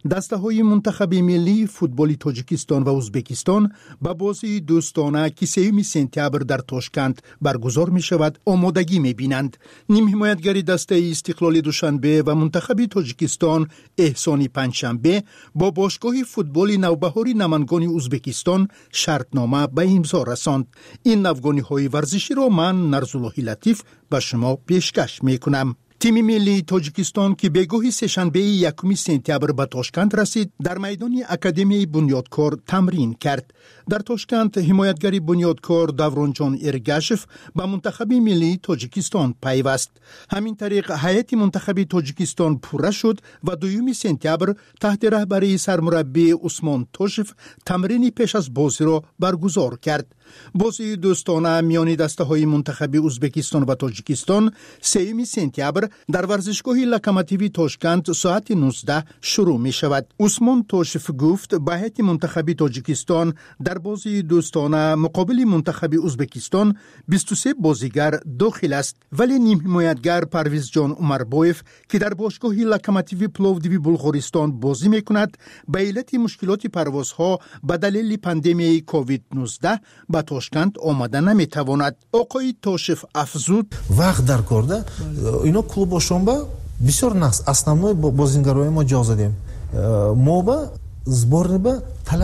دسته‌های منتخب ملی فوتبال تاجیکستان و ازبکستان با بازی دوستانه که 3 سپتامبر در تاشکند برگزار می شود آمادگی می بینند. نیم حمایتگری دسته استقلال دوشنبه و منتخب تاجیکستان احسانی پنجشنبه با باشگاه فوتبال نوبهار نمنگان ازبکستان شرطنامه به امضا رساند. این نوگانی‌های ورزشی را من نرزالله لطیف به شما پیشکش می کنم. تیم ملی تاجیکستان که بگاهی سه‌شنبه 1 سپتامبر به تاشکند رسید در میدان اکادمی بنیادکار تمرین کرد. در تاشکند حمایتگر بنیادکار دورانجان ارگاشف به منتخب ملی تاجیکستان پیوست. همین طریق هیئت منتخب تاجیکستان پوره شد و 2 سپتامبر تحت رهبری سرمربی عثمان توشف تمرین پیش از بازی را برگزار کرد. بازی دوستانه میان دسته‌های منتخب ازبکستان و تاجیکستان 3 سپتامبر در ورزشگاه لوکوموتیو تاشکند ساعت 19 شروع می شود. عثمان توشف گفت به هیئت منتخب تاجیکستان در بازی دوستانه مقابل منتخب ازبکستان 23 بازیگر داخل است، ولی نیم حمایتگر پرویز جان عمربایف که در باشگاه لوکوموتیو پلوودیو بلغارستان بازی می کند به علت مشکلات پروازها به دلیل پاندمی کووید 19 به تاشکند آمده نمی تواند. آقای توشف افزود وقت در کار اینا клубошон ба бисёр нақс основной бозингарои мо ҷо задем мо ба сборни ба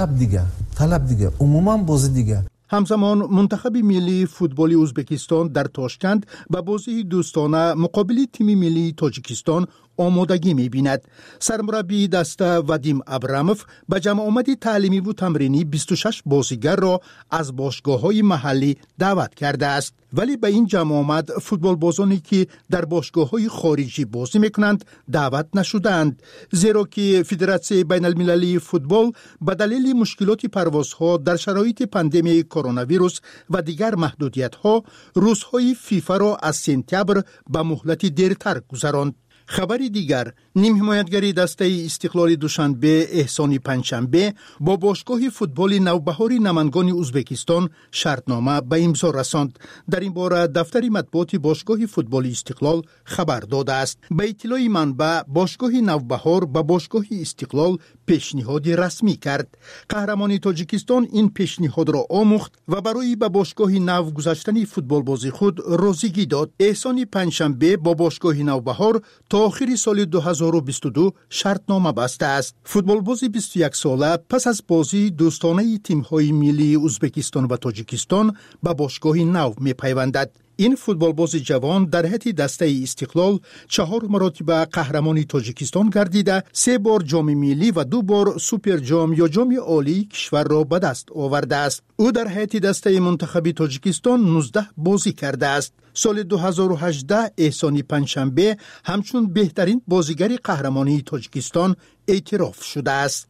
талаб дига умуман бози дига. همزمان منتخب ملی فوتبال ازبکستان در تاشکند به بازی دوستانه مقابل تیم ملی تاجیکستان آمادگی می‌بیند. سرمربی دسته وادیم ابراموف به جمع آمدی تعلیمی و تمرینی 26 بازیگر را از باشگاه‌های محلی دعوت کرده است، ولی به این جمع آمد فوتبال بازانی که در باشگاه‌های خارجی بازی می‌کنند دعوت نشدند، زیرا که فدراسیون بین المللی فوتبال به دلیل مشکلات پروازها در شرایط پاندمی کرونا ویروس و دیگر محدودیت‌ها روزهای فیفا را از سپتامبر به مهلت دیرتر گذراند. خبری دیگر، نیم حمایتگری دسته استقلال دوشنبه احسانی پنجشنبه با باشگاه فوتبال نوبهار نمنگان ازبکستان شرطنامه به امضا رساند. در این باره دفتر مطبوعات باشگاه فوتبال استقلال خبر داده است. به اطلاع منبع باشگاه نوبهار به باشگاه استقلال پیشنهاد رسمی کرد. قهرمان تاجیکستان این پیشنهاد را آموخت و برای به باشگاه نو گذاشتن فوتبال بازی خود راضیگی داد. احسانی پنجشنبه با باشگاه نوبهار تا آخر سال 2022 شرطنامه بسته است. فوتبال بازی 21 ساله پس از بازی دوستانه تیم‌های ملی ازبکستان و تاجیکستان به باشگاه نو می‌پیوندد. این فوتبال باز جوان در هیئت دسته استقلال 4 مرتبه قهرمان تاجیکستان گردیده، 3 بار جام ملی و 2 بار سوپر جام یا جام عالی کشور را به دست آورده است. او در هیئت دسته منتخب تاجیکستان 19 بازی کرده است. سال 2018 احسانی پنجشنبه همچون بهترین بازیگر قهرمانی تاجیکستان اعتراف شده است.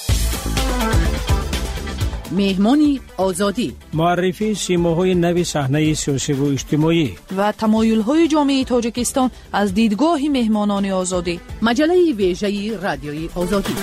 مهمانی آزادی، معرفی سیماهای نو صحنه سیاسی و اجتماعی و تمایل‌های جامعه تاجیکستان از دیدگاه مهمانان آزادی. مجله ویژه رادیوی آزادی.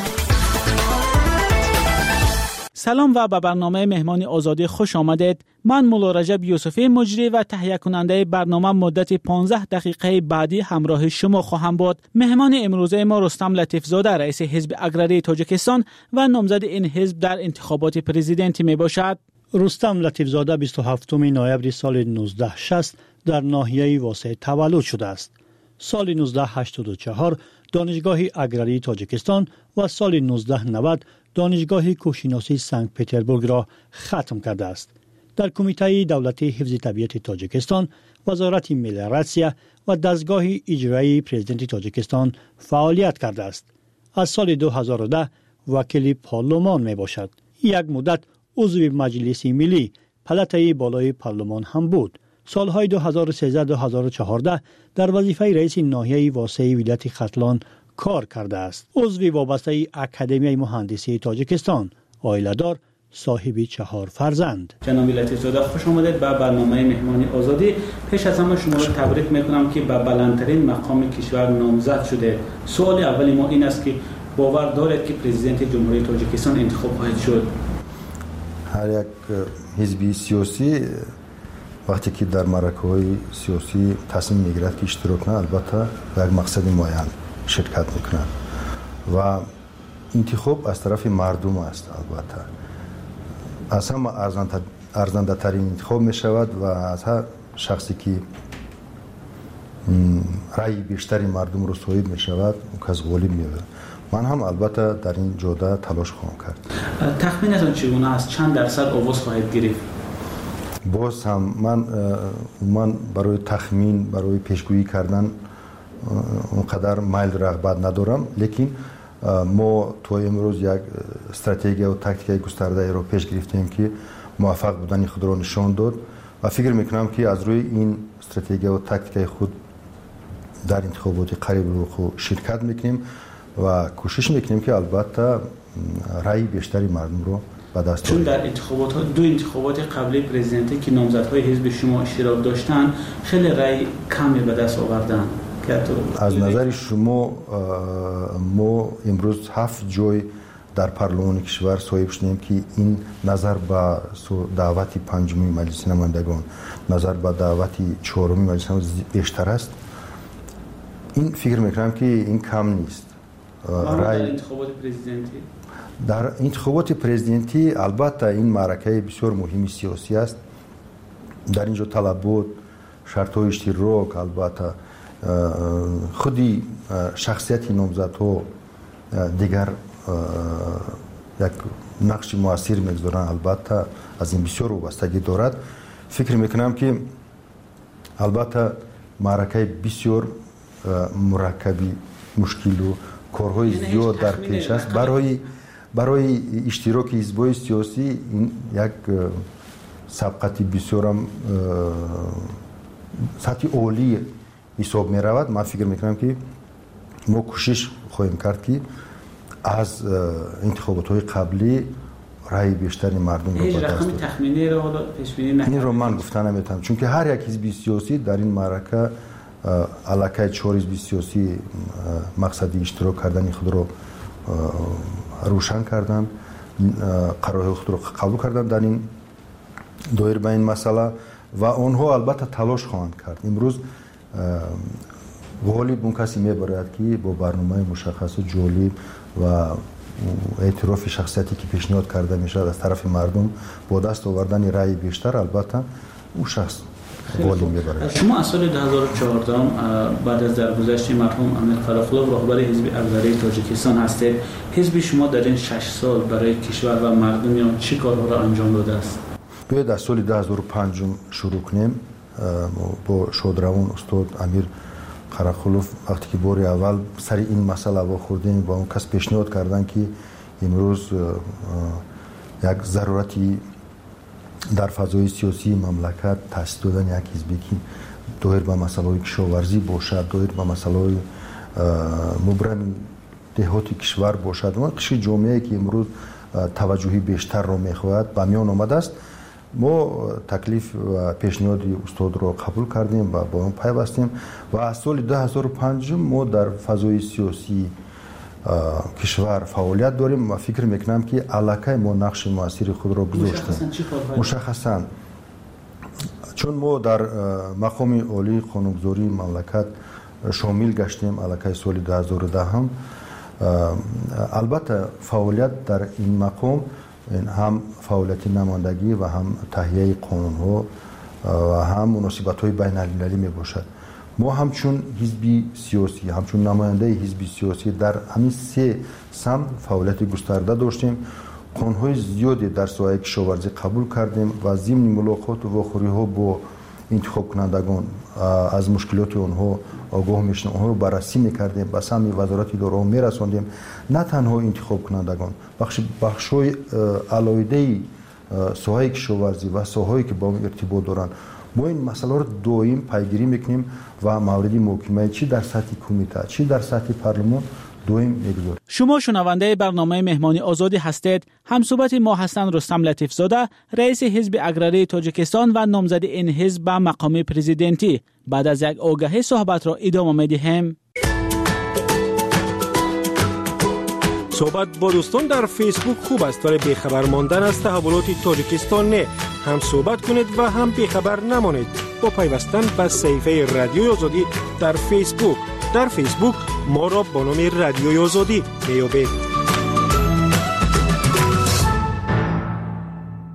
سلام و به برنامه مهمان آزادی خوش آمدید. من مولا رجب یوسفی مجری و تهیه کننده برنامه مدت 15 دقیقه بعدی همراه شما خواهم بود. مهمان امروزه ما رستم لطیفزاده رئیس حزب اگرری تاجیکستان و نامزد این حزب در انتخابات پرزیدنتی می باشد. رستم لطیفزاده 27 نوامبر سال 1960 در ناحیه واسه تولد شده است. سال 1984 دانشگاه اگرری تاجیکستان و سال 1990 دانشگاه کوهشناسی سنت پترزبورگ را ختم کرده است. در کمیته دولتی حفظ طبیعت تاجیکستان، وزارت ملیراسیا و دستگاه اجرایی پرزیدنت تاجیکستان فعالیت کرده است. از سال 2010 وکیل پارلمان می باشد. یک مدت عضو مجلس ملی پلته بالای پارلمان هم بود. سالهای 2013-2014 در وظیفه رئیس ناحیه واسع ولایت ختلان کار کرده است. عضو وابسته اکادمی مهندسی تاجیکستان، عائله‌دار، صاحب 4 فرزند. جناب لطیفزاده خوش آمدید به برنامه مهمانی آزادی. پیش از همه شما را تبریک میکنم که به بلندترین مقام کشور نامزد شده. سوال اولی ما این است که باور دارید که پرزیدنت جمهوری تاجیکستان انتخاب خواهد شد؟ هر یک حزب سیاسی وقتی که در معرکه‌های سیاسی تصمیم میگیرد که اشتراک کنه، البته به یک مقصد معین شرکت میکنه و انتخاب از طرف مردم است. البته از همه ارزنده ترین انتخاب می شود و از هر شخصی که رای بیشتری مردم رو صاحب می شود اون کس غالب می شود. من هم البته در این جوده تلاش خواهم کرد. تخمینتون چگونه است؟ چند درصد آواز خواهید گرفت؟ باز هم من برای تخمین، برای پیشگویی کردن اونقدر میل رغبت ندارم، لیکن ما تو امروز یک استراتژی و تاکتیک گسترده رو پیش گرفتیم که موفق بودن خود را نشان داد و فکر میکنم که از روی این استراتژی و تاکتیک خود در انتخابات قریب رو شرکت میکنیم و کوشش میکنیم که البته رای بیشتری مردم رو به دست چون در دو انتخابات قبلی پرزیدنتی که نامزدهای حزب شما اشتراک داشتن خیلی رای کمی به دست آوردن. از نظر شما ما امروز 7 جای در پارلمان کشور صاحب شدیم که این نظر به دعوت پنجمی مجلس نمایندگان، نظر به دعوت چهارمی مجلس نمایندگان بیشتر است. این فکر میکنم که این کم نیست. در انتخابات پرزیدنتی البته این معرکه بسیار مهمی سیاسی است. در اینجا طلبات، شرط‌های اشتراک، البته خودی شخصیت نامزدها دیگر یک نقش موثر میگذارن. البته از این بسیار وابستگی دارد. فکر میکنم که البته معرکه بسیار مرکبی، مشکل و کارهای زیاد در پیش است. برای اشتراک حزب‌های سیاسی این یک سبقت بسیار هم سطح عالی حساب می رود. من فکر میکنم که ما کوشش خواهیم کرد که از انتخابات های قبلی رای بیشتری مردم رو به دست رقم تخمینی رو حالا پیش بینی نکنید. این رو من گفتن نمیتونم، چون که هر یک حزب سیاسی در این معرکه علاقه 4 حزب سیاسی مقصدی اشتراک کردن خود رو روشن کردن، قرارهای خود رو قبول کردن در این دایر به این مسئله و آنها البته تلاش خواهند کرد. امروز غالب اون کسی میباید که با برنامه مشخص و جالب و اعتراف شخصیتی که پیشنهاد کرده میشد از طرف مردم با دست آوردن رأی بیشتر، البته اون شخص غالب میباید. شما از سال 2014 بعد از درگذشت مرحوم امیر فراخلوف راهبر حزب اقداری تاجیکستان هستید. حزب شما در این 6 سال برای کشور و مردم چه کارها را انجام داده است؟ باید از سال 2005 شروع کنیم. با شادروان استاد امیر فراخلوف وقتی که بار اول سر این مسئله واخوردیم با اون کس پیشنهاد کردن که امروز یک ضرورتی در فضای سیاسی مملکت تأسیس دادن یک حزبی که دایر به مسائل کشاورزی باشد، دایر به مسائل مبرم دهات کشور باشد و قشر جامعه که امروز توجهی بیشتر را میخواهد به میان آمده است. ما تکلیف و پیشنهاد استاد را قبول کردیم و با اون پیوستیم و از سال 2005 ما در فضای سیاسی کشور فعالیت داریم و فکر میکنم که علاقه ما نقش موثر خود را گذاشتیم. مشخصا چون ما در مقام عالی قانونگذاری مملکت شامل گشتیم علاقه سال 2010 هم البته فعالیت در این مقام هم فعالیت نمایندگی و هم تهیه قانون‌ها و هم مناسبت‌های بین‌المللی میباشد. ما همچون حزبی سیاسی، همچون نماینده حزبی سیاسی در همین 3 سمت فعالیت گسترده داشتیم. قانون‌های زیادی در ساحه کشاورزی قبول کردیم و ضمن ملاقات و واخوری‌ها با انتخاب کنندگان از مشکلات آنها آگاه میشدیم، آنها رو بررسی میکردیم، به سمت وزارت اداره میرساندیم. نه تنها انتخاب کنندگان، بخش‌های علایده ساحه کشاورزی و ساحه‌ای که با اون ارتباط دارن، ما این مسئله رو دائم پیگیری میکنیم و مورد محاکمه چی در سطح کمیته چی در سطح پارلمان دائم میگذاریم. شما شنونده برنامه مهمانی آزادی هستید. همصحبت ما هستند رستم لطیف زاده، رئیس حزب اقراری تاجیکستان و نامزد این حزب به مقام پرزیدنتی. بعد از یک آگهی صحبت را ادامه میدیم. صحبت با دوستان در فیسبوک خوب است، ولی بیخبر ماندن از تحولات تاجیکستان نه. هم صحبت کنید و هم بیخبر نمانید با پیوستن به صفحه رادیوی آزادی در فیسبوک. در فیسبوک ما را با نام رادیوی آزادی میابید.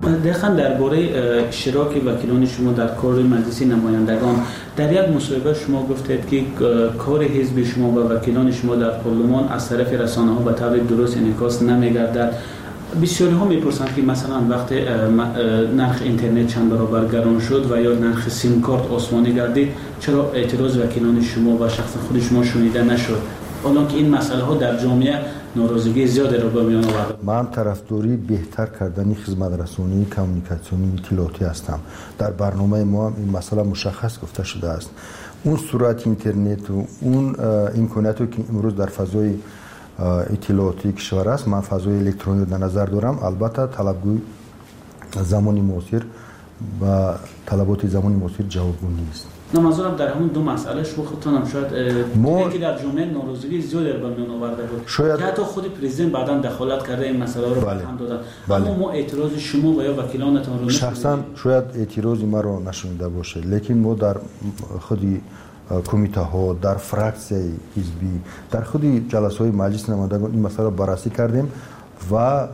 دقیقاً درباره اشتراک وکیلان شما در کار مجلس نمایندگان در یک مصاحبه شما گفتید که کار حزب شما و وکیلان شما در پارلمان از طرف رسانه‌ها به طور درست انعکاس نمی‌گردد. بسیاری ها میپرسند که مثلا وقتی نرخ اینترنت چند برابر گران شد و یا نرخ سیم کارت آسمانی گردید چرا اعتراض وکیلان شما و شخص خود شما شنیده نشد؟ الان که این مسئله ها در جامعه ناراضگی زیادی را به میان آورده. من طرفداری بهتر کردن خدمت رسانی کمیونیکاسیونی اطلاعاتی هستم. در برنامه ما این مسئله مشخص گفته شده است. اون سرعت اینترنت و اون امکاناتی که امروز در فضای اطلاعاتی کشور است، من فضای الکترونیک در نظر دارم. البته طلبگوی زمانی معاصر و طلبات زمانی معاصر جوابگو نیست. منظورم در همون دو مسئله شما خودتون هم شاید که در جامعه ناراضگی زیادی به میان آورده بود. شاید حتی خود پرزیدنت بعداً دخالت کرده این مسئله رو هم دادن. بله. اما ما اعتراض شما و یا وکیلانتون رو شخصا شاید اعتراض ما رو نشنیده باشه، لیکن ما در خودی کمیته ها، در فرکسیه حزبی، در خودی جلسه های مجلس نمایندگان این مسئله بررسی کردیم و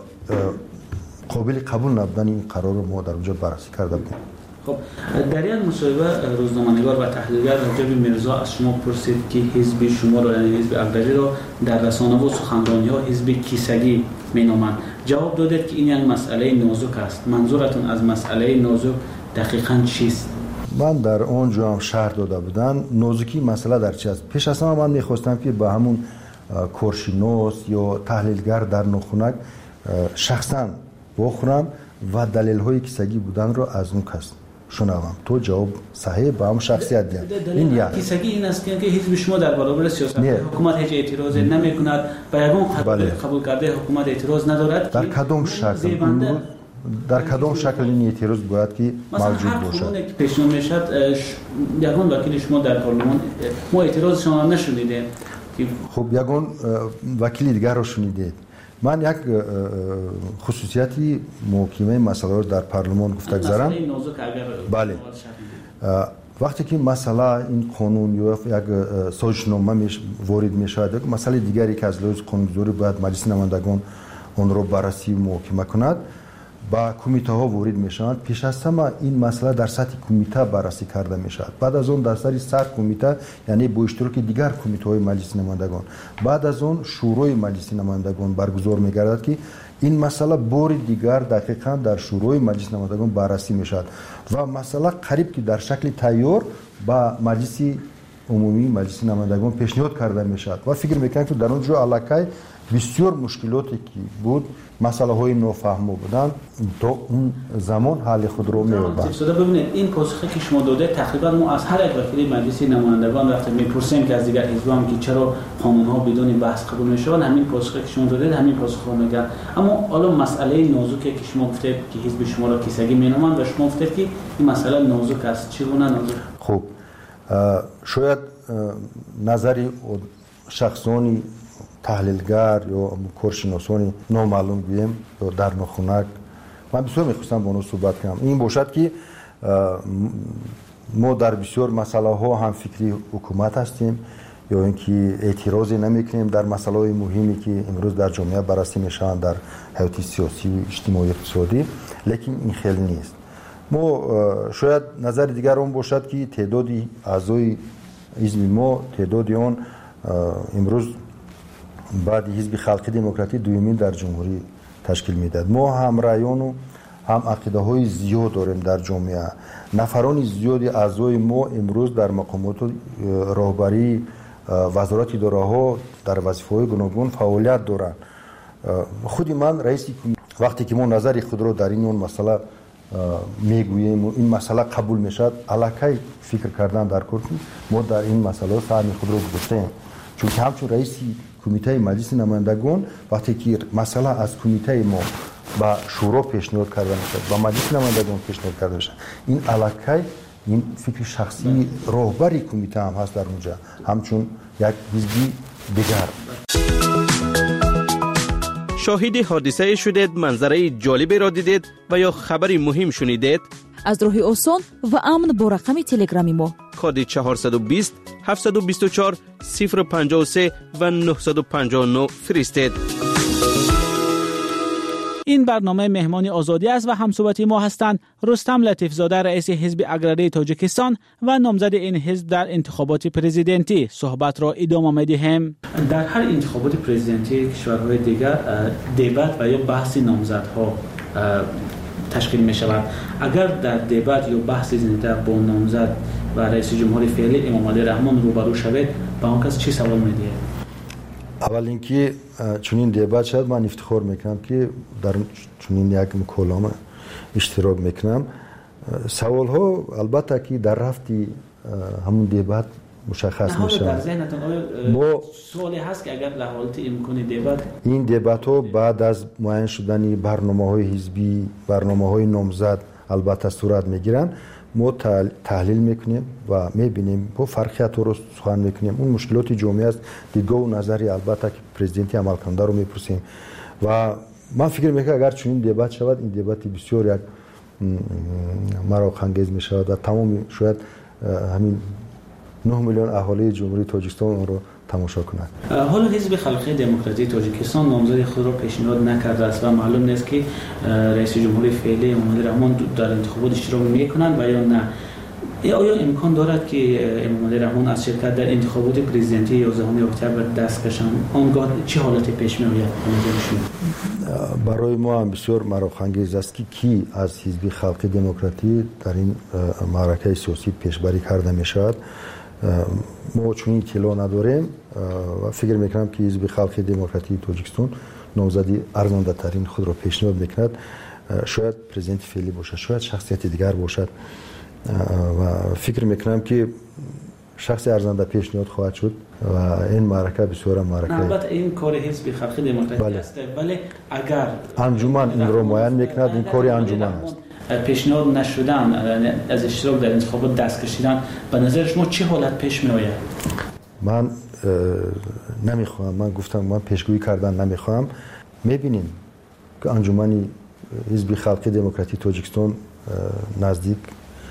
قابل قبول نبودن این قرار رو ما در اونجا بررسی کرده بودیم. خب در یک مصاحبه روزنامه‌نگار و تحلیلگر رجب میرزا از شما پرسید که حزب شما رو یعنی حزب اقدری رو در رسانه و سخنرانی ها حزب کیسگی مینامند. جواب دادید که این یک مسئله نازک است. منظورتون از مسئله نازک دقیقاً چیست؟ من در اونجا هم شرح داده بودن نازکی مسئله در چی است. پیش از همه من میخواستم که به همون کارشناس یا تحلیلگر در نخونک شخصا بخورم و دلیل های کیسگی بودن رو از اون کس شنوم. تو جواب صحیح به هم شخصیت دید. این یعنی کیسگی این است که حزب شما در برابر سیاست حکومت هیچ اعتراضی نمی کند و یگان قبول کرده حکومت اعتراض ندارد. در کدام شکل در کدام شکل این اعتراض باید که موجود باشد؟ مثلا هر که پیشنهاد میشد یگان وکیل شما در پارلمان ما اعتراض شما نشنیدیم. خب یگان وکیل دیگر رو شنیدید. من یک خصوصیتی محکمه مسئله رو در پارلمان گفته گذارم. بله. وقتی که مسئله این قانون یا یک سازشنامه وارد می شود، یک مسئله دیگری که از لحاظ قانونگذاری باید مجلس نمایندگان اون رو بررسی و محاکمه کند، با کمیته ها وارد می شوند. پیش از همه این مسئله در سطح کمیته بررسی کرده می شود. بعد از اون در سطح کمیته یعنی با اشتراک دیگر کمیته های مجلس نمایندگان، بعد از اون شورای مجلس نمایندگان برگزار می گردد که این مسئله بار دیگر دقیقاً در شورای مجلس نمایندگان بررسی می شود و مسئله قریب که در شکل تیار با مجلس عمومی مجلس نمایندگان پیشنهاد کرده می شود و فکر می کنم که در اونجا علاقه بسیار مشکلاتی که بود، مسئله های نافهمو بودن، تا اون زمان حل خود رو می‌یابد. ببینید این پاسخی که شما داده تقریبا ما از هر یک وکیل مجلس نمایندگان وقتی میپرسیم که از دیگر حزب‌ها که چرا قانون‌ها بدون بحث قبول میشوند، همین پاسخی که شما دادید همین پاسخ رو میگن. اما حالا مسئله نازکی که شما گفتید که حزب شما را کیسگی مینامند و شما گفتید که این مسئله نازک است، چگونه نازک؟ خب شاید نظری شخصانی تحلیلگر یا کارشناسانی نامعلوم بیم یا در نخونک، من بسیار میخواستم با اونها صحبت کنم. این باشد که ما در بسیار مسئله ها هم فکری حکومت هستیم یا اینکه اعتراضی نمیکنیم در مسئله های مهمی که امروز در جامعه بررسی میشن در حیات سیاسی و اجتماعی اقتصادی، لیکن این خیلی نیست. ما شاید نظر دیگر اون باشد که تعدادی اعضای حزب ما تعدادی اون امروز بعد حزب خلق دموکراتی دومین در جمهوری تشکیل میداد. ما هم رایان و هم عقیده های زیاد داریم در جامعه. نفران زیادی اعضای ما امروز در مقامات راهبری وزارت اداره ها در وظیفه های گوناگون فعالیت دارند. خودی من رئیس وقتی که ما نظر خود را در این مسئله میگوییم و این مسئله قبول میشد، علاقه فکر کردن در کار ما در این مسئله سهم خود را گذاشتیم. چون که همچون رئیس کمیته مجلس نمایندگان وقتی که مسئله از کمیته ما با شورا پیشنهاد کرده میشد، با مجلس نمایندگان پیشنهاد کرده میشد، این علاقه این فکر شخصی راهبری کمیته هم هست در اونجا، همچون یک حزبی دیگر. شاهد حادثه شدید، منظره جالبی را دیدید و یا خبری مهم شنیدید؟ از راه آسان و امن با رقم تلگرامی ما کد 420 724 053 و 959 فرستید. این برنامه مهمان آزادی است و همصحبت ما هستند رستم لطیفزاده رئیس حزب اگرری تاجیکستان و نامزد این حزب در انتخابات پرزیدنتی. صحبت را ادامه می‌دهیم. در هر انتخابات پرزیدنتی کشورهای دیگر دیبات و یا بحث نامزدها تشکیل می شود. اگر در دیبات یا بحث زنده با نامزد و رئیس جمهور فعلی امام علی رحمان روبرو شوید با اون کس چی سوال می‌دهید؟ اول اینکه چنین دیبات شد من افتخار میکنم که در چنین یک مکالمه اشتراک میکنم. سوال ها البته که در رفتی همون دیبات مشخص میشه. در ذهنتون آیا سوالی هست که اگر لحالت امکان دیبات این دیبات ها بعد از معین شدن برنامه‌های حزبی، برنامه‌های نامزد البته صورت میگیرن، ما تحلیل میکنیم و میبینیم با فرقیت رو سخن میکنیم. اون مشکلات جامعه است، دیدگاه و نظری البته که پرزیدنتی عمل کننده رو میپرسیم و من فکر میکنم اگر چنین دیبات شود این دیبات بسیار یک مراق انگیز میشود و تمام شاید همین 9 میلیون اهالی جمهوری تاجیکستان اون رو تماشا کنند. حالا حزب خلقی دموکراتی تاجیکستان نامزد خود را پیشنهاد نکرده است و معلوم نیست که رئیس جمهور فعلی امام علی رحمان در انتخابات اشتراک میکنند و یا نه. آیا امکان دارد که امام علی رحمان از شرکت در انتخابات پرزیدنتی 11 اکتبر دست کشند؟ آنگاه چه حالتی پیش میآید؟ برای ما هم بسیار مراق انگیز است که کی از حزب خلقی دموکراتی در این معرکه سیاسی پیشبری کرده میشود. ما چنین اطلاع نداریم و فکر میکنم که حزب خلقی دموکراتی تاجیکستان نامزدی ارزنده ترین خود را پیشنهاد میکند. شاید پرزیدنت فعلی باشد، شاید شخصیت دیگر باشد و فکر میکنم که شخص ارزنده پیشنهاد خواهد شد و این معرکه بسیار معرکه. البته این کار حزب خلقی دموکراتی است، ولی اگر انجمن این رو معین میکند این کاری انجمن است. پیشنهاد نشدن از اشتراک در انتخابات دست کشیدن به نظر شما چه حالت پیش می آید؟ من نمیخوام، من گفتم من پیشگویی کردن نمیخوام. میبینیم که انجمن حزب خلقی دموکراتی تاجیکستان نزدیک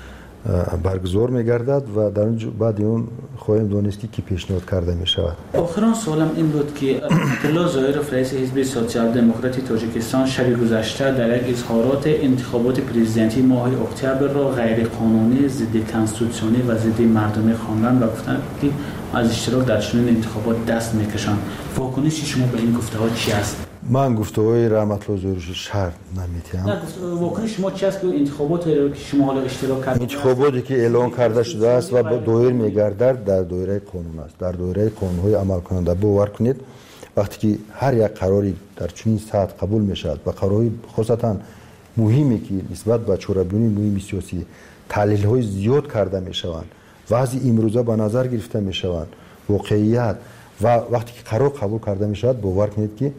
برگزار میگردد و در بعد اون خواهیم دانست که پیشنهاد کرده می شود. آخران سوالم این بود که عبدالله ظاهرов رئیس حزب سوسیال دموکراتی تاجیکستان شب گذشته در یک اظهارات انتخابات پرزیدنتی ماه اکتبر را غیر قانونی، ضد کنستیتوسیونی و ضد مردمی خواندند و گفتند که از اشتراک در چنین انتخابات دست میکشند. واکنش شما به این گفته‌ها چی است؟ من گفته‌های رحمت الله ظاهری شرط نمی‌تونم. نه واکنش شما چی است که انتخابات که شما حالا اشتراک کردید؟ انتخاباتی که اعلان کرده شده است و دایر می‌گردد در دایره قانون است، در دایره قانون‌های عمل کننده. باور کنید وقتی که هر یک قراری در چنین سطح قبول می‌شود و قرارهای خاصتاً مهمی که نسبت به چاره‌بینی مهم سیاسی تحلیل‌های زیاد کرده می‌شوند، وضع امروزه به نظر گرفته می‌شوند، واقعیت و وقتی که قرار قبول کرده می‌شود باور کنید که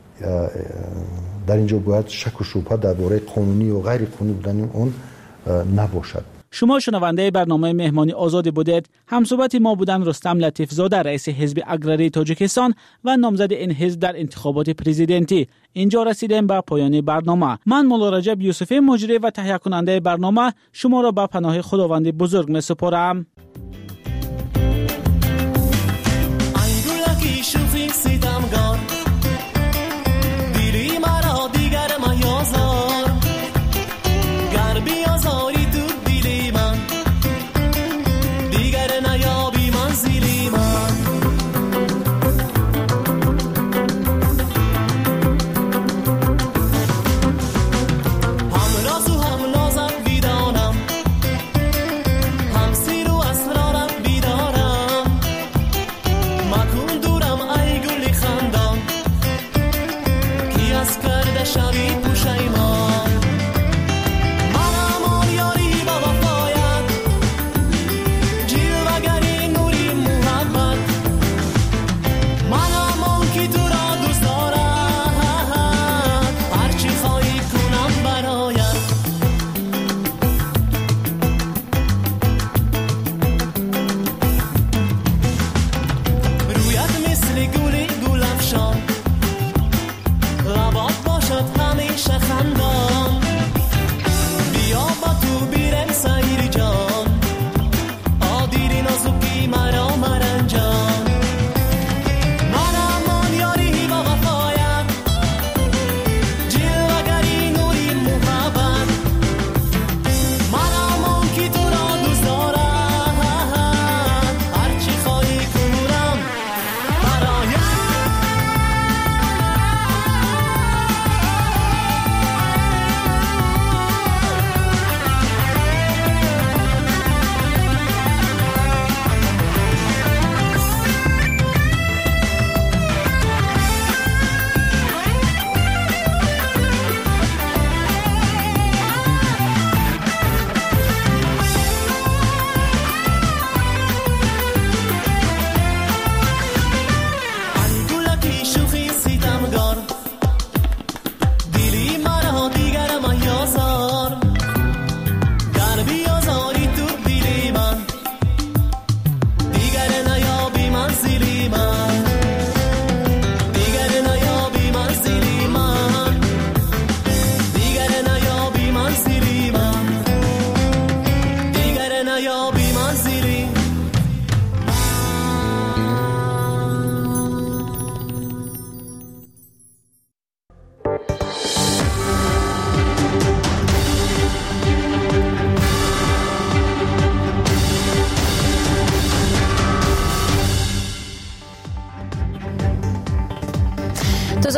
در اینجا باید شک و شبهه درباره قانونی و غیر قانونی بودن اون نباشد. شما شنونده برنامه مهمانی آزاد بودید. همصحبت ما بودن رستم لطیفزاده رئیس حزب اگرری تاجیکستان و نامزد این حزب در انتخابات پرزیدنتی. اینجا رسیدیم به پایان برنامه. من مولا رجب یوسفی مجری و تهیه کننده برنامه شما را به پناه خداوند بزرگ می‌سپارم.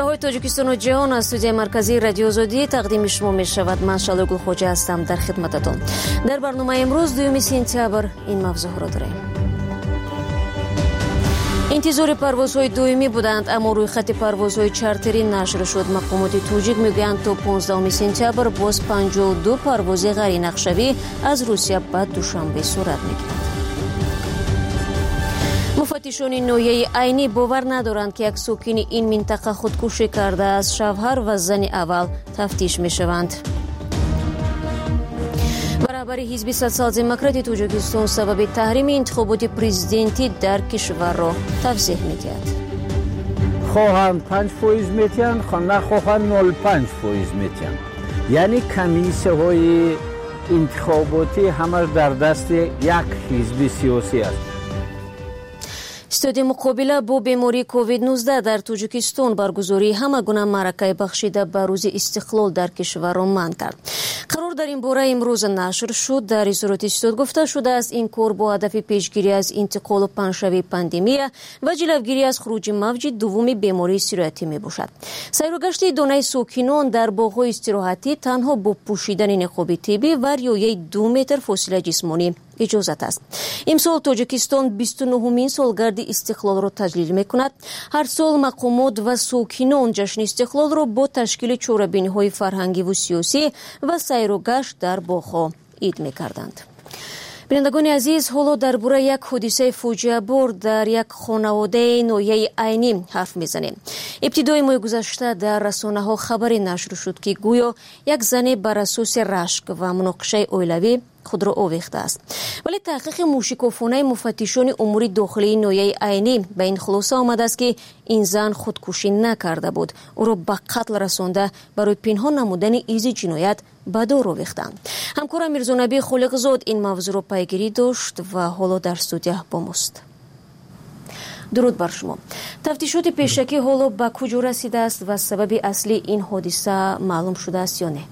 صداهای تاجیکستان و جهان از استودیوی مرکزی رادیو آزادی تقدیم شما می شود. من شالو گلخوجه هستم در خدمتتان. در برنامه امروز 2 سپتامبر این موضوع را داریم. انتظار پروازهای دومی بودند اما روی خط پروازهای چارتری نشر شد. مقامات توجیک میگویند تا 15 سپتامبر باز 52 پرواز غیر نقشه‌ای از روسیه به دوشنبه صورت میگیرد. مفتشان نوحه عینی باور ندارند که یک ساکن این منطقه خودکشی کرده است. شوهر و زن اول تفتیش میشوند. برابری حزب سوسیال دموکرات تاجیکستان سبب تحریم انتخابات پرزیدنتی در کشور را توضیح می‌دهد. خواهند 5% میتین، نخواهند 0.5% میتین. یعنی کمیسه های انتخاباتی همش در دست یک حزب سیاسی است. استودیو مقابله با بیماری کووید 19 در تاجیکستان برگزاری همه گونه معرکه بخشیده به روز استقلال در کشور را منع کرد. قرار در این باره امروز نشر شد. در اظهارات استاد گفته شده است این کار با هدف پیشگیری از انتقال و پنشوی پاندمی و جلوگیری از خروج موج دوم بیماری سیرویاتی می باشد. سیر و گشت دانه ساکنان در باغ‌های استراحتی تنها با پوشیدن نقاب طبی و رعایت 2 متر فاصله جسمانی اجازت است. امسال تاجیکستان 29مین سالگرد استقلال را تجلیل می‌کند. هر سال مقامات و ساکنان جشن استقلال را با تشکیل چهاربینی‌های فرهنگی و سیاسی و سیر و گشت در باغ‌ها عید می‌کردند. بینندگان عزیز، حالا درباره یک حادثه فاجعه بار در یک خانواده نوحه عینی حرف میزنیم. ابتدای ماه گذشته در رسانه‌ها خبری نشر شد که گویا یک زن بر اساس رشک و مناقشه اولیوی خود را آویخته است. ولی تحقیق موشکافانه مفتشان امور داخلی نوحه عینی به این خلاصه آمده است که این زن خودکشی نکرده بود. او را به قتل رسانده برای پنهان نمودن ایز جنایت به دار آویختند. همکارم میرزانبی خالقزاد این موضوع را پیگیری داشت و حالا در استودیو با ماست. درود بر شما. تفتیشات پیشکی حالا به کجا رسیده است و سبب اصلی این حادثه معلوم شده است یا نه؟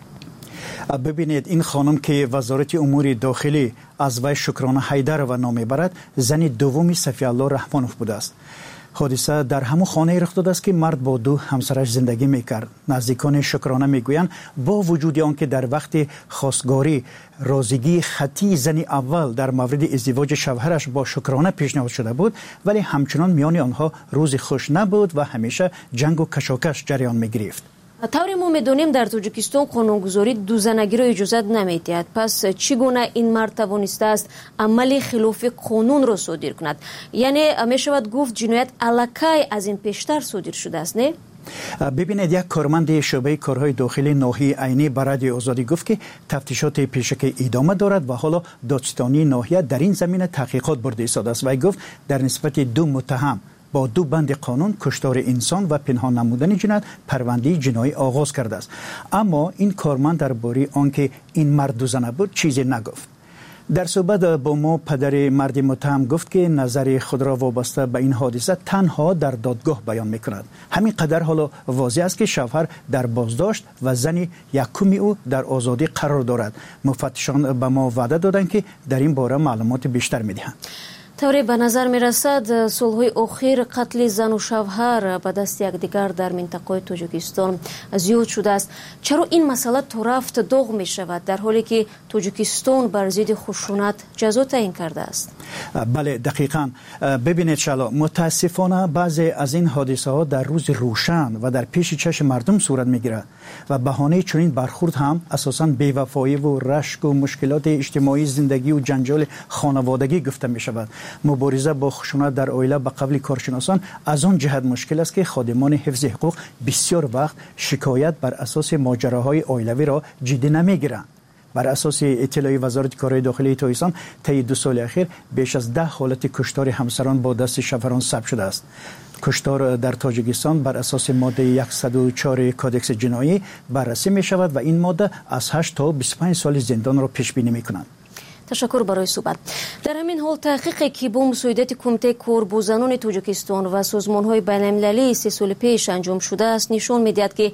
ببینید، این خانم که وزارت امور داخلی از وی شکرانه حیدر و نام میبرد زن دوم صفی الله رحمانوف بوده است. حادثه در همون خانه رخ داده است که مرد با 2 همسرش زندگی میکرد. نزدیکان شکرانه میگویند با وجود آنکه در وقت خواستگاری رازیگی خطی زن اول در مورد ازدواج شوهرش با شکرانه پیشنهاد شده بود، ولی همچنان میان آنها روزی خوش نبود و همیشه جنگ و کشاکش جریان میگرفت. طوری ما میدونیم در تاجیکستان قانونگذاری دوزنگی را اجازت نمیدهد. پس چگونه این مرد توانسته است عمل خلاف قانون را صادر کند؟ یعنی میشود گفت جنایت الکی از این پیشتر صادر شده است، نه؟ ببینید، یک کارمند شعبه کارهای داخلی ناحیه عینی به رادیو آزادی گفت که تفتیشات پیشکی ادامه دارد و حالا دادستانی ناحیه در این زمینه تحقیقات برده ایستاده است. و گفت در نسبت 2 متهم با 2 بند قانون کشتار انسان و پنهان نمودن جنایت پرونده جنایی آغاز کرده است. اما این کارمند درباره آنکه این مرد دوزنه بود چیزی نگفت. در صحبت با ما پدر مرد متهم گفت که نظر خود را وابسته به این حادثه تنها در دادگاه بیان میکند. همین قدر حالا واضح است که شوهر در بازداشت و زن یکم او در آزادی قرار دارد. مفتشان به ما وعده دادند که در این باره معلومات بیشتر میدهند. طوری به نظر می رسد سالهای اخیر قتل زن و شوهر به دست یکدیگر در منطقه تاجیکستان زیاد شده است. چرا این مسئله تا رفت داغ می شود در حالی که تاجیکستان بر ضد خشونت جزا تعیین کرده است؟ بله، دقیقاً. ببینید شالا، متاسفانه بعضی از این حادثه ها در روز روشن و در پیش چشم مردم صورت می گیرد و بهانه چنین برخورد هم اساساً بی‌وفایی و رشک و مشکلات اجتماعی، زندگی و جنجال خانوادگی گفته می شود. مبارزه با خشونت در عائله به قول کارشناسان از آن جهت مشکل است که خادمان حفظ حقوق بسیار وقت شکایت بر اساس ماجراهای عائلوی را جدی نمیگیرند. بر اساس اطلاع وزارت کارهای داخلی تاجیکستان طی 2 سال اخیر بیش از 10 حالت کشتار همسران با دست شوهران ثبت شده است. کشتار در تاجیکستان بر اساس ماده 104 کادکس جنایی بررسی می شود و این ماده از 8 تا 25 سال زندان را پیش بینی می کنند. تشکر برای صحبت. در همین حال تحقیقی که با مساعدت کمیته کارگزاران تاجیکستان و سازمان‌های بین‌المللی 3 سال پیش انجام شده است نشان می‌دهد که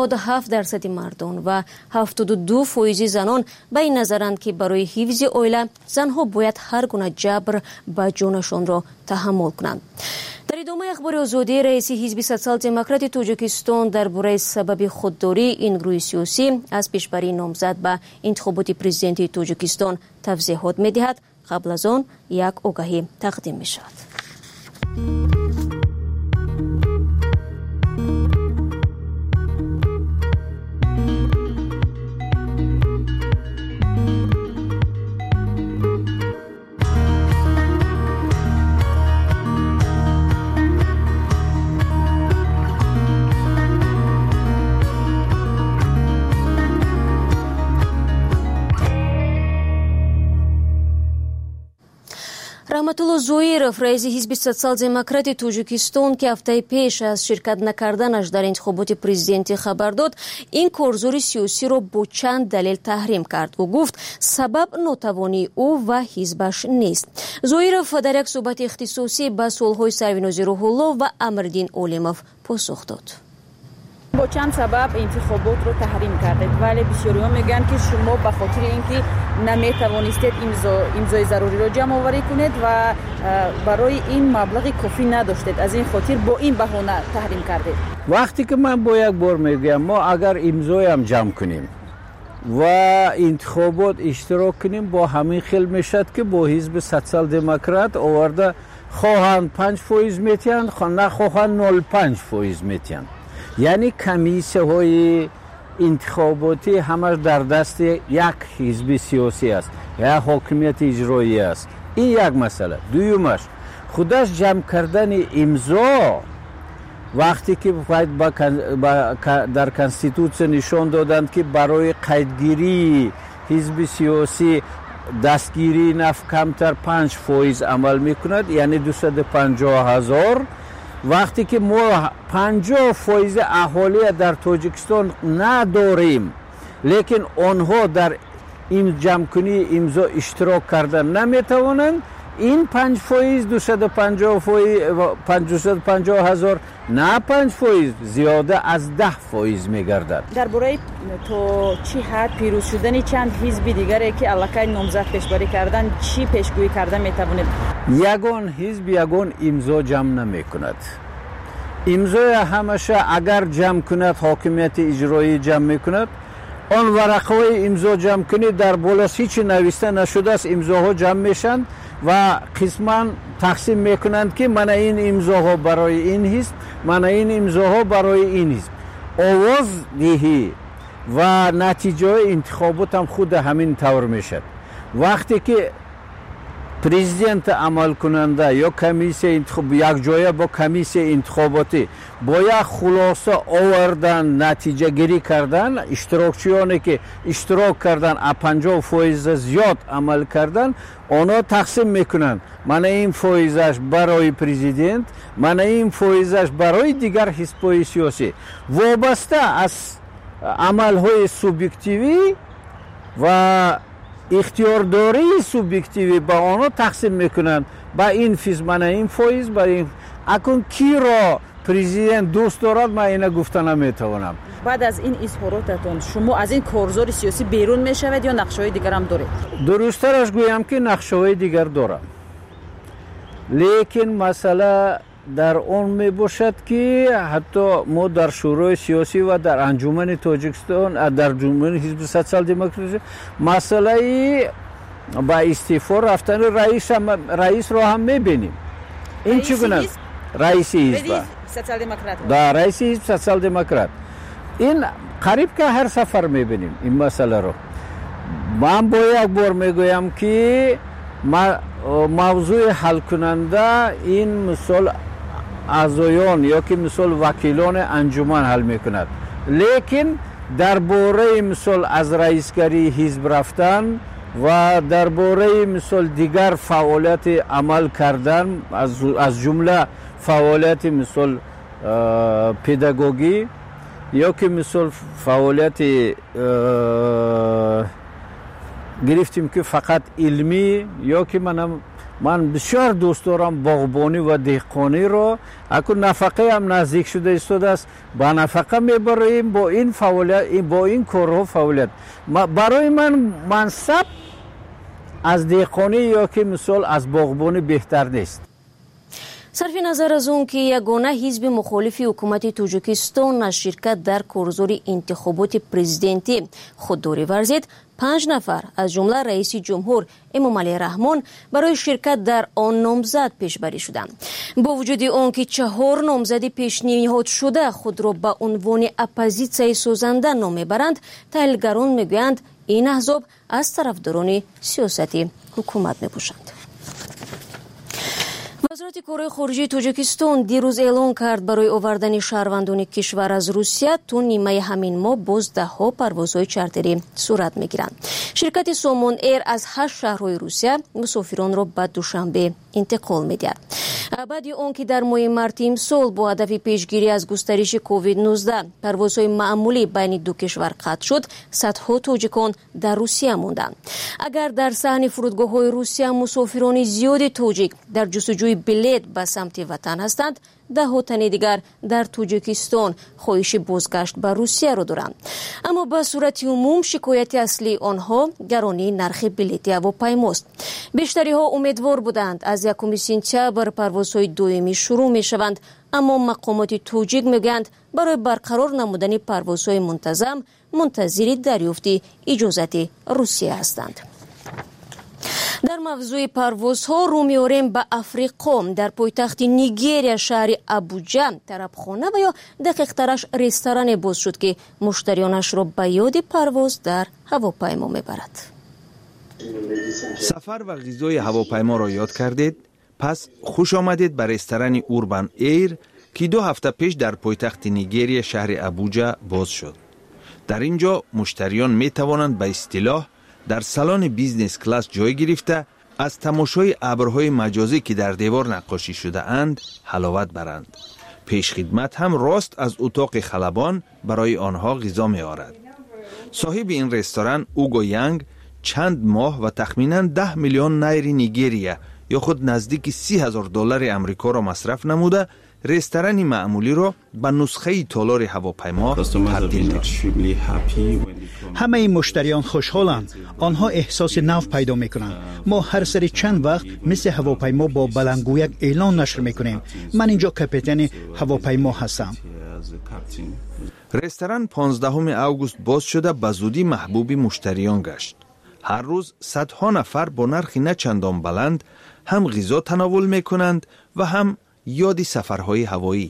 97% مردان و 72% زنان به این نظرند که برای حفظ عائله زنها باید هر گونه جبر به جانشان را تحمل کنند. در ادامه اخبار آزادی، رئیس حزب سوسیال دموکرات تاجیکستان درباره سبب خودداری این گروه سیاسی از پیشبری نامزد به انتخابات پرزیدنتی تاجیکستان توضیحات می‌دهد. قبل از آن یک آگاهی تقدیم می‌شود. رحمتالله زویرов رئیس حزب سوسیال دموکرات تاجیکستان که هفته پیش از شرکت نکردنش در انتخابات پرزیدنتی خبر داد، این کارزار سیاسی را با چند دلیل تحریم کرد و گفت سبب ناتوانی او و حزبش نیست. زویرов در یک صحبت اختصاصی به سوالهای سروینازی روح الله و امردین علیموف پاسخ داد. با چند سبب انتخابات رو تحریم کردید، ولی بسیاری‌ها میگن که شما به خاطر اینکه نمیتوانستید امضای ضروری رو جمع آوری کنید و برای این مبلغ کافی نداشتید، از این خاطر با این بهانه تحریم کردید. وقتی که من با یک بار میگم ما اگر امضای هم جمع کنیم و انتخابات اشتراک کنیم، با همین خیل میشد که با حزب سوسیال دموکرات آورده خواهند 5% میتین، نخواهند 0.5% میتین. یعنی کمیسه های انتخاباتی همش در دست یک حزب سیاسی است یا حاکمیت اجرایی است. این یک مسئله. دویمش خودش جمع کردن امضا، وقتی که در کنستیتوسیون نشان دادند که برای قیدگیری حزب سیاسی دستگیری نفت کمتر 5% عمل میکند، یعنی 250,000. وقتی که ما 50% اهالی در تاجیکستان نداریم، لیکن آنها در این جمع‌کنی امضا اشتراک کردن نمیتوانند، این 5% 250,000 نه 5% زیاده از 10% میگردد. درباره تا چی حد پیروز شدن چند حزب دیگری که علاقه نامزد پیشبری کردن چی پیشگویی کرده میتوانید؟ یگان حزب یگان امضا جمع نمیکند. امضای همیشه اگر جمع کند حاکمیت اجرایی جمع میکند، آن ورقهای امضا جمع کنید در بالاش هیچ نوشته نشده است، امضاها جمع میشن و قسما تقسیم میکنند که من این امضاها برای این حزب، من این امضاها برای این حزب. آواز دهی و نتیجه انتخابات هم خود همین طور میشد. وقتی که پرزیدنت عمل کننده یا کمیسیون انتخاب یک جای با کمیسیون انتخاباتی با یک خلاصه آوردن، نتیجه گیری کردن، اشتراکچیانی که اشتراک کردن 50% زیاد عمل کردن، آنها تقسیم میکنن. من این فایزش برای پرزیدنت، من این فایزش برای دیگر حزب‌های سیاسی. وابسته از عمل‌های سوبیکتیوی و اختیارداری سوبیکتیوی با آنها تقسیم میکنن. با این فیز من این فایز، با این اکن کی را پرزیدنت دوست دارد من اینه گفته نمیتوانم. بعد از این اظهاراتتون شما از این کارزار سیاسی بیرون میشوید یا نقشه‌های دیگر هم دارید؟ درست‌ترش گویم که نقشه‌های دیگر دارم، لیکن مسئله در اون می باشد که حتی ما در شورای سیاسی و در انجمن تاجیکستان، در انجمن حزب سوسیال دموکراسی مسئله با استعفا رفتن رئیس را هم میبینیم. این چگونه رئیس حزب سوسیال دموکرات در رئیس حزب سوسیال دموکرات این قریب که هر سفر میبینیم این مسئله رو. من با یک بار میگویم که موضوع حل کننده این مثال اعضایان یا که مثال وکیلان انجمن حل میکند، لیکن درباره مثال از رئیسگری حزب رفتن و درباره مثال دیگر فعالیت عمل کردن از جمله فعالیت مثال پداگوگی یا که مثال فعالیت گرفتیم که فقط علمی، یا که من بسیار دوست دارم باغبانی و دهقانی رو، اکنون نفقه هم نزدیک شده ایستاده است، با نفقه میبریم با این فعالیت، با این کارها فعالیت. برای من منصب از دهقانی یا که مثال از باغبانی بهتر نیست. صرف نظر از اون که یگانه حزب مخالف حکومت تاجیکستان از شرکت در کارزار انتخابات پرزیدنتی خودداری ورزید، 5 نفر از جمله رئیس جمهور امامعلی رحمان برای شرکت در آن نامزد پیشبری شدند. با وجود آنکه 4 نامزد پیشنهاد شده خود را به عنوان اپوزیسیون سازنده نام میبرند، تحلیلگران میگویند این احزاب از طرفداران سیاستی حکومت میباشند. وزارت کارهای خارجه تاجیکستان دیروز اعلام کرد برای آوردن شهروندان کشور از روسیه تا نیمه همین ماه باز 10 پروازهای چارتری صورت میگیرند. شرکت سومون ایر از 8 شهرهای روسیه مسافران را به دوشنبه انتقال میدهد. بعد آنکه در ماه مارت امسال با هدف پیشگیری از گسترش کووید 19 پروازهای معمولی بین دو کشور قطع شد، صدها تاجیکان در روسیه ماندند. اگر در صحن فرودگاه‌های روسیه مسافران زیاد تاجیک در جستجوی بلیط به سمت وطن هستند، 10 تن دیگر در تاجیکستان خواهش بازگشت به روسیه را دارند. اما به صورت عموم شکایت اصلی آنها گرانی نرخ بلیط هواپیماست. بیشتری ها امیدوار بودند از 1 سپتامبر پروازهای دومی شروع می شوند، اما مقامات تاجیک میگویند برای برقرار نمودن پروازهای منتظم منتظر دریافت اجازت روسیه هستند. در موضوع پروازها رو می‌آوریم به افریقا. در پایتخت نیگریا شهر ابوجا طربخانه و یا دقیق‌ترش رستوران باز شد که مشتریانش را به یاد پرواز در هواپیما میبرد. سفر و غذای هواپیما را یاد کردید؟ پس خوش آمدید به رستوران اوربان ایر که 2 هفته پیش در پایتخت نیگریا شهر ابوجا باز شد. در اینجا مشتریان می توانند به اصطلاح در سالن بیزنس کلاس جای گرفته از تماشای ابرهای مجازی که در دیوار نقاشی شده اند حلاوت برند. پیش خدمت هم راست از اتاق خلبان برای آنها غذا می آورد. صاحب این رستوران اوگو یانگ چند ماه و تخمیناً 10 میلیون نیر نیگریا یا خود نزدیک $30,000 امریکا را مصرف نموده رستوران معمولی را به نسخه تالار هواپیما تبدیل کرد. همه این مشتریان خوشحالند. آنها احساس نو پیدا میکنند. ما هر سری چند وقت مثل هواپیما با بلندگو یک اعلان نشر میکنیم. من اینجا کاپیتان هواپیما هستم. رستوران 15 اوگوست باز شده به زودی محبوب مشتریان گشت. هر روز صدها نفر با نرخی نه چندان بلند هم غذا تناول میکنند و هم یادی سفرهای هوایی.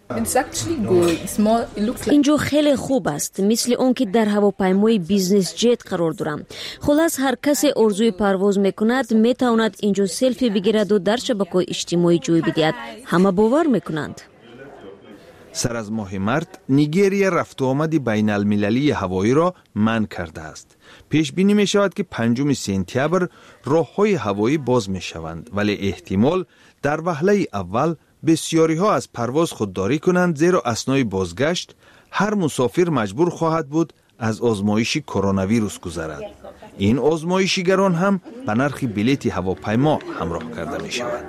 اینجا خیلی خوب است، مثل اون که در هواپیمای بیزنس جت قرار دارم. خلاص هر کسی آرزوی پرواز میکند میتواند اینجا سلفی بگیرد و در شبکه‌های اجتماعی جای بدهد. همه باور میکنند. سر از ماه مارت نیگریا رفت و آمد بین المللی هوایی را منع کرده است. پیش بینی می شود که 5 سپتامبر راه‌های هوایی باز می شوند، ولی احتمال در وهله اول بسیاری ها از پرواز خودداری کنند، زیرا اثنای بازگشت هر مسافر مجبور خواهد بود از آزمایش کرونا ویروس گذرد. این آزمایشگران هم به نرخ بلیط هواپیما همراه کرده می شود.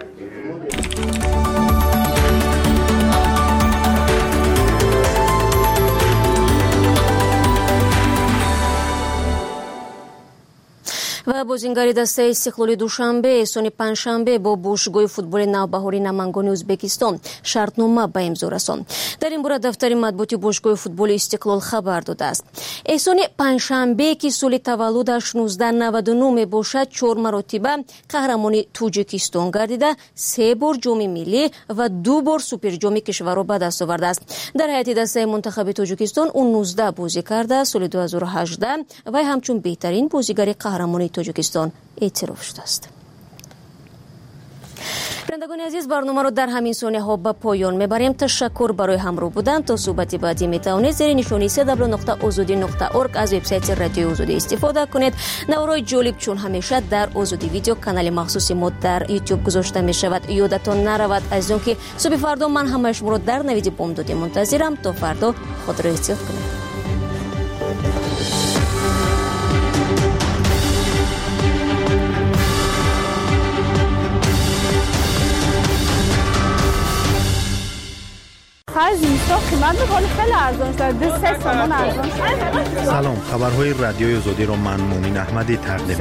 و بازیگری دسته استقلال دوشنبه سون پنجشنبه با باشگاه فوتبال نوبهاری نمنگان ازبکستان شرطنامه به امضا رساند. در این باره دفتر مطبوعاتی باشگاه فوتبال استقلال خبر داده است. احسان پنجشنبه که سال تولدش 1999 میباشد 4 مرتبه قهرمان تاجیکستان گردیده، 3 بار جام ملی و 2 بار سوپر جام کشور را به دست آورده است. در هیئت دسته منتخب تاجیکستان اون 19 بازی کرده. سال 2018 و همچون بهترین بازیگر قهرمان تاجیکستان اعتراف شده است. بینندگان عزیز، برنامه را در همین ثانیه ها به پایان میبریم. تشکر برای همراه بودن. تا صحبت بعدی میتوانید زیر نشانی www.azadi.org از وبسایت رادیو آزادی استفاده کنید. نوارای جالب چون همیشه در آزادی ویدیو کانال مخصوص ما در یوتیوب گذاشته می شود. یادتان نرود از اینکه صبح فردا من همه شما را در نوید بامداد منتظرم. تا فردا خود را احتیاط کنید. بالاخره زمستان قیمت میکنه خیلی ارزان شد 2-3 تومان ارزان شد. سلام، خبرهای رادیوی آزادی را من مومین احمدی تقدیم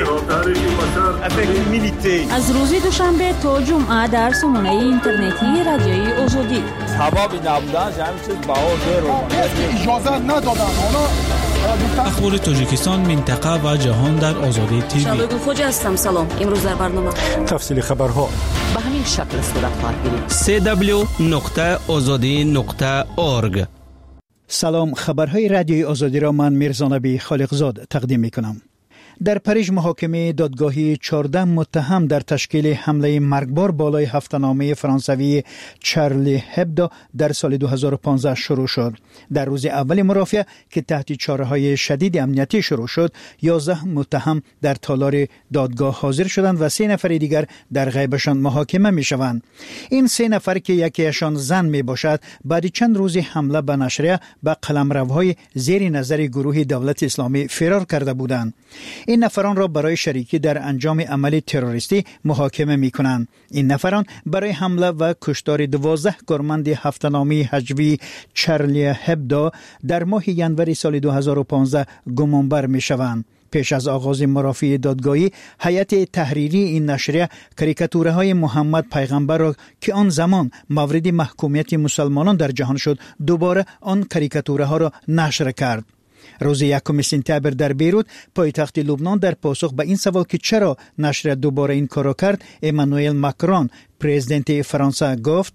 می‌کنم. از روز دوشنبه تا جمعه در سامانه اینترنتی رادیوی آزادی. سبب نبودن همین چیز اجازه ندادن. اخبار تاجیکستان، منطقه و جهان در آزادی تیوی. شادو خوج هستم. سلام. امروز در برنامه تفصیل خبرها به همین شکل صورت خواهد گرفت. www.azadi.org. سلام، خبرهای رادیوی آزادی را من میرزا نبی خالقزاد تقدیم میکنم. در پاریژ محاکمه دادگاهی 14 متهم در تشکیل حمله مرگبار بالای هفته‌نامه فرانسوی چارلی هبدو در سال 2015 شروع شد. در روز اول مرافعه که تحت چاره‌های شدید امنیتی شروع شد، 11 متهم در تالار دادگاه حاضر شدند و 3 نفر دیگر در غیبشان محاکمه می‌شوند. این 3 نفر که یکیشان زن میباشد، بعد چند روز حمله به نشریه به قلمروهای زیر نظر گروه دولت اسلامی فرار کرده بودند. این نفران را برای شریکی در انجام عمل تروریستی محاکمه می‌کنند. این نفران برای حمله و کشتار 12 کارمند هفته‌نامه حجوی چارلی هبدو در ماه ژانویه سال 2015 گمانبر می‌شوند. پیش از آغاز مرافعه دادگاهی، هیئت تحریری این نشریه کاریکاتورهای محمد پیغمبر را که آن زمان مورد محکومیت مسلمانان در جهان شد، دوباره آن کاریکاتورها را نشر کرد. روز 1 سپتامبر در بیروت، پایتخت لبنان، در پاسخ به این سوال که چرا نشریه دوباره این کارو کرد، امانوئل ماکرون پرزیدنت فرانسه گفت: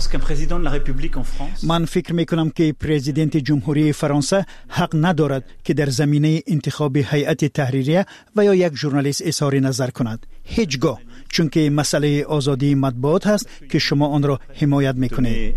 من فکر میکنم که پرزیدنت جمهوری فرانسه حق ندارد که در زمینه انتخاب هیئت تحریریه و یا یک ژورنالیست اظهار نظر کند، هیچگاه، چون که مسئله آزادی مطبوعات هست که شما آن را حمایت میکنید.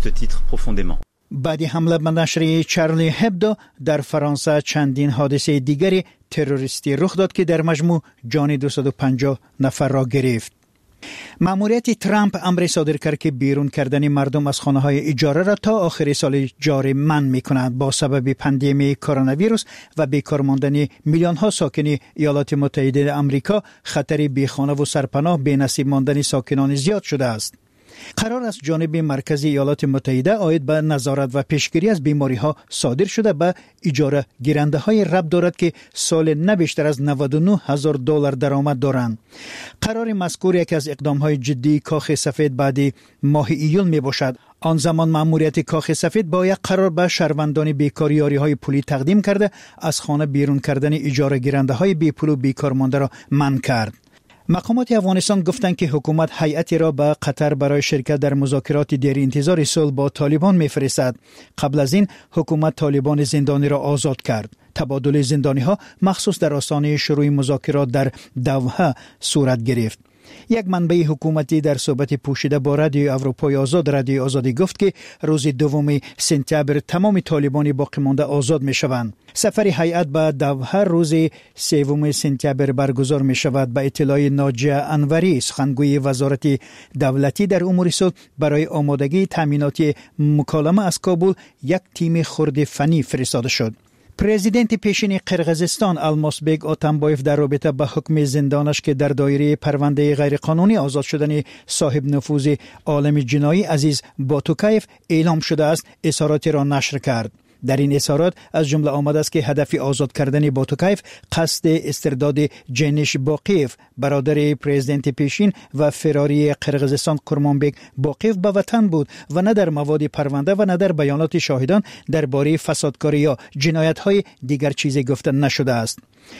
بعد حمله به نشریه چارلی هبدو در فرانسه چندین حادثه دیگری تروریستی رخ داد که در مجموع جان 250 نفر را گرفت. مأموریت ترامپ امر صادر کرد که بیرون کردن مردم از خانه‌های اجاره را تا آخر سال جاری منع می‌کند. با سبب پاندمی کرونا ویروس و بیکار ماندن میلیون‌ها ساکن ایالات متحده آمریکا، خطر بیخانه و سرپناه به نصیب ماندن ساکنان زیاد شده است. قرار است جانب مرکزی ایالات متحده آید به نظارت و پیشگیری از بیماری‌ها صادر شده به اجاره گیرنده‌های ربط دارد که سال نه بیشتر از $99,000 درآمد دارند. قرار مذکور یک از اقدام‌های جدی کاخ سفید بعد ماه ایول میباشد. آن زمان مأموریت کاخ سفید باید قرار به شهروندان بیکار یاری‌های پولی تقدیم کرده از خانه بیرون کردن اجاره گیرنده‌های بی‌پول و بیکار مانده را منع کرد. مقامات افغانستان گفتند که حکومت هیئتی را به قطر برای شرکت در مذاکرات در انتظار صلح با طالبان می‌فرستد. قبل از این حکومت طالبان زندانی را آزاد کرد. تبادل زندانی‌ها مخصوص در آستانه شروع مذاکرات در دوحه صورت گرفت. یک منبع حکومتی در صحبت پوشیده با رادیو اروپای آزاد رادیو آزادی گفت که روز 2 سپتامبر تمام طالبان باقی مانده آزاد می‌شوند. سفر هیئت به دوحه روز 3 سپتامبر برگزار می‌شود. به اطلاع ناجیه انوری، سخنگوی وزارت دولتی در امور صلح، برای آمادگی تامینات مکالمه از کابل یک تیم خرد فنی فرستاده شد. پرزیدنت پیشین قرغیزستان المازبک اتامبایف در رابطه با حکم زندانش که در دایره پرونده غیرقانونی آزاد شدن صاحب نفوذ عالم جنایی عزیز باتوکایف اعلام شده است اظهاراتی را نشر کرد. در این اظهارات از جمله آمده است که هدف آزاد کردن باتوکایف قصد استرداد جنش باقیف، برادر پرزیدنت پیشین و فراری قرغیزستان کرمانبک باقیف به وطن بود و نه در مواد پرونده و نه در بیانات شاهدان درباره فسادکاری یا جنایت‌های دیگر چیزی گفته نشده است.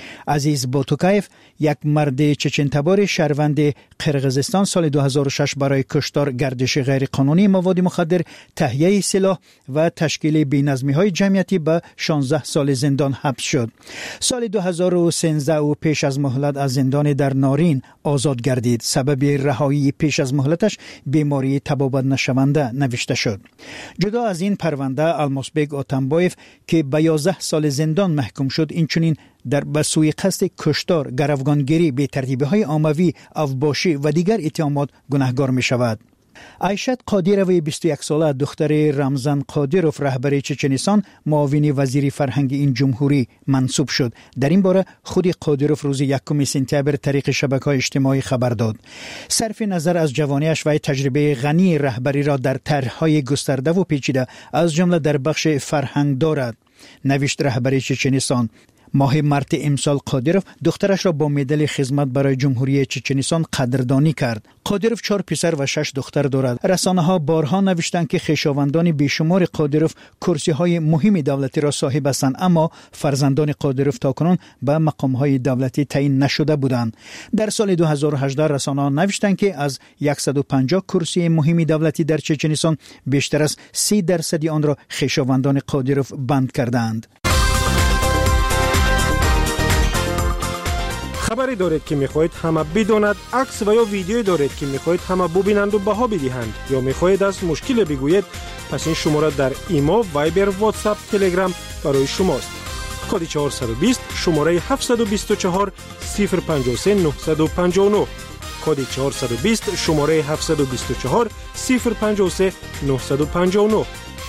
عزیز باتوکایف یک مرد چچن تبار شهروند قرغیزستان سال 2006 برای کشتار، گردش غیر قانونی مواد مخدر، تهیه سلاح و تشکیل بی‌نظمی‌های جمعیتی به 16 سال زندان حبس شد. سال 2013 او پیش از مهلت از زندان در نارین آزاد گردید. سبب رهایی پیش از مهلتش بیماری تبابت نشونده نوشته شد. جدا از این پرونده، المازبک اتامبایف که به 11 سال زندان محکوم شد، اینچنین در بسوی قصد کشتار، گروگانگیری، بی‌ترتیبی‌های عاموی، افباشی و دیگر اتهامات گناهکار می شود. عایشت قادیروی 21 ساله دختر رمزان قادیروف رهبر چچنستان معاون وزیر فرهنگ این جمهوری منصوب شد. در این باره خود قادیروف روز 1 سپتامبر طریق شبکه‌های اجتماعی خبر داد. صرف نظر از جوانیش و تجربه غنی رهبری را در طرح‌های گسترده و پیچیده از جمله در بخش فرهنگ دارد، نوشت رهبر چچنستان. ماه مارس امسال قادیروف دخترش را با مدال خدمت برای جمهوری چچنستان قدردانی کرد. قادیروف 4 پسر و 6 دختر دارد. رسانه‌ها بارها نوشتند که خویشاوندان بیشمار قادیروف کرسی‌های مهم دولتی را صاحب هستند، اما فرزندان قادیروف تاکنون به مقام‌های دولتی تعیین نشده بودند. در سال 2018 رسانه‌ها نوشتند که از 150 کرسی مهم دولتی در چچنستان بیشتر از 30% آن را خویشاوندان قادیروف بند کردند. خبری دارید که میخواهید همه بداند، عکس و یا ویدیویی دارید که میخواهید همه ببینند و بها بدهند، یا میخواهید از مشکل بگویید، پس این شماره در ایما، وایبر، واتساپ، تلگرام برای شماست. کد 420 شماره 724 053 959. کد 420 شماره 724 053 959.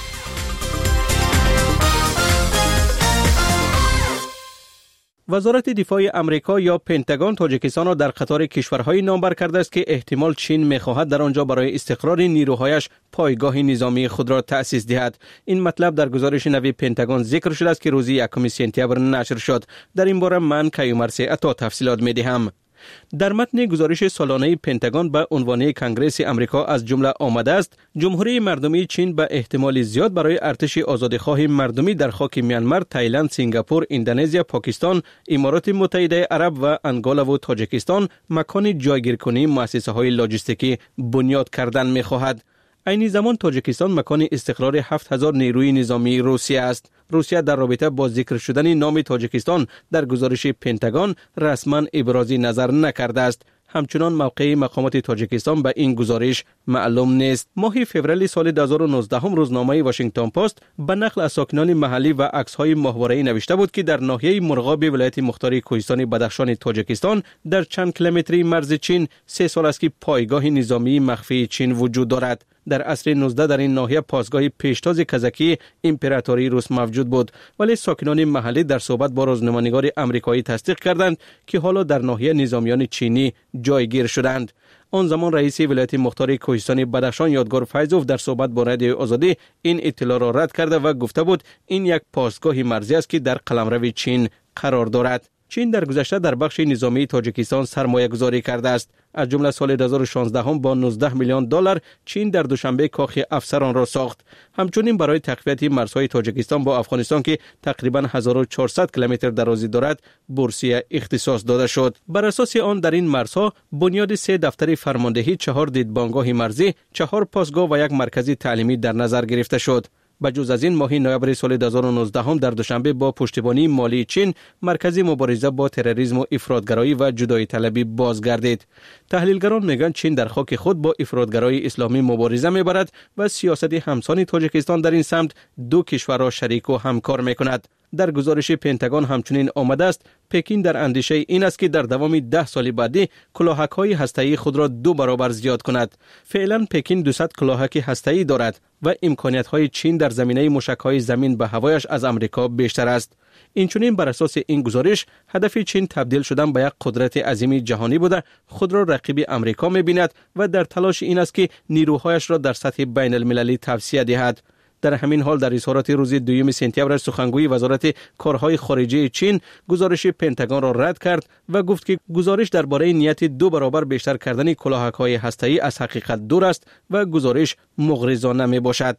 وزارت دفاع امریکا یا پنتاگون تاجیکستان را در قطار کشورهای نامور کرده است که احتمال چین می‌خواهد در آنجا برای استقرار نیروهایش پایگاه نظامی خود را تأسیس دهد. این مطلب در گزارش نوی پنتاگون ذکر شده است که روز 1 سپتامبر نشر شد. در این باره من کیومرثی عطا تفصیلات می‌دهم. در متن گزارش سالانه پنتاگون به عنوان کنگره امریکا از جمله آمده است جمهوری مردمی چین به احتمال زیاد برای ارتش آزادیخواه مردمی در خاک میانمار، تایلند، سنگاپور، اندونزی، پاکستان، امارات متحده عرب و انگولا و تاجیکستان مکان جایگیرکنی مؤسسه‌های لاجستیکی بنیاد کردن می‌خواهد. عین زمان تاجیکستان مکان استقرار 7000 نیروی نظامی روسیه است. روسیه در رابطه با ذکر شدن نام تاجیکستان در گزارش پنتاگون رسما ابراز نظر نکرده است. همچنان موقع مقامات تاجیکستان به این گزارش معلوم نیست. ماه فوریه سال 2019 روزنامه واشنگتن پست به نقل از ساکنان محلی و عکس‌های ماهواره‌ای نوشته بود که در ناحیه مرغاب ولایت مختار کوهستانی بدخشان تاجیکستان در چند کیلومتری مرز چین 3 سال است که پایگاه نظامی مخفی چین وجود دارد. در عصر 19 در این ناحیه پاسگاه پیشتاز کزاکی امپراتوری روس موجود بود، ولی ساکنان محلی در صحبت با روزنامه‌نگار آمریکایی تصدیق کردند که حالا در ناحیه نظامیان چینی جایگیر شدند. آن زمان رئیس ولایت مختار کوهستانی بدخشان یادگار فیضوف در صحبت با رادیو آزادی این اطلاع را رد کرده و گفته بود این یک پاسگاه مرزی است که در قلمرو چین قرار دارد. چین در گذشته در بخش نظامی تاجیکستان سرمایه گذاری کرده است. از جمله سال 2016 با 19 میلیون دلار چین در دوشنبه کاخ افسران را ساخت. همچنین برای تقویت مرزهای تاجیکستان با افغانستان که تقریباً 1400 کیلومتر درازی دارد بورسیه اختصاص داده شد. بر اساس آن در این مرزها بنیاد 3 دفتر فرماندهی، 4 دیدبانگاه مرزی، 4 پاسگاه و 1 مرکز تعلیمی در نظر گرفته شد. بجز از این ماه نوامبر سال 2019 در دوشنبه با پشتیبانی مالی چین مرکز مبارزه با تروریسم و افراطگرایی و جدایی طلبی بازگردید. تحلیلگران میگن چین در خاک خود با افراطگرایی اسلامی مبارزه میبرد و سیاست همسان تاجیکستان در این سمت دو کشور را شریک و همکار میکند. در گزارش پنتاگون همچنین آمده است پکین در اندیشه این است که در دوام 10 سال بعدی کلاهک‌های هسته‌ای خود را 2 برابر زیاد کند. فعلا پکین 200 کلاهک هسته‌ای دارد و امکانیت‌های چین در زمینه موشک‌های زمین به هوایش از آمریکا بیشتر است. اینچنین بر اساس این گزارش هدف چین تبدیل شدن به یک قدرت عظیم جهانی بوده خود را رقیب آمریکا می‌بیند و در تلاش این است که نیروهایش را در سطح بین المللی توسعه دهد. در همین حال در اظهارات روز 2 سپتامبر سخنگوی وزارت کارهای خارجه چین گزارش پنتاگون را رد کرد و گفت که گزارش درباره نیت 2 برابر بیشتر کردن کلاهک‌های هسته‌ای از حقیقت دور است و گزارش مغرضانه میباشد.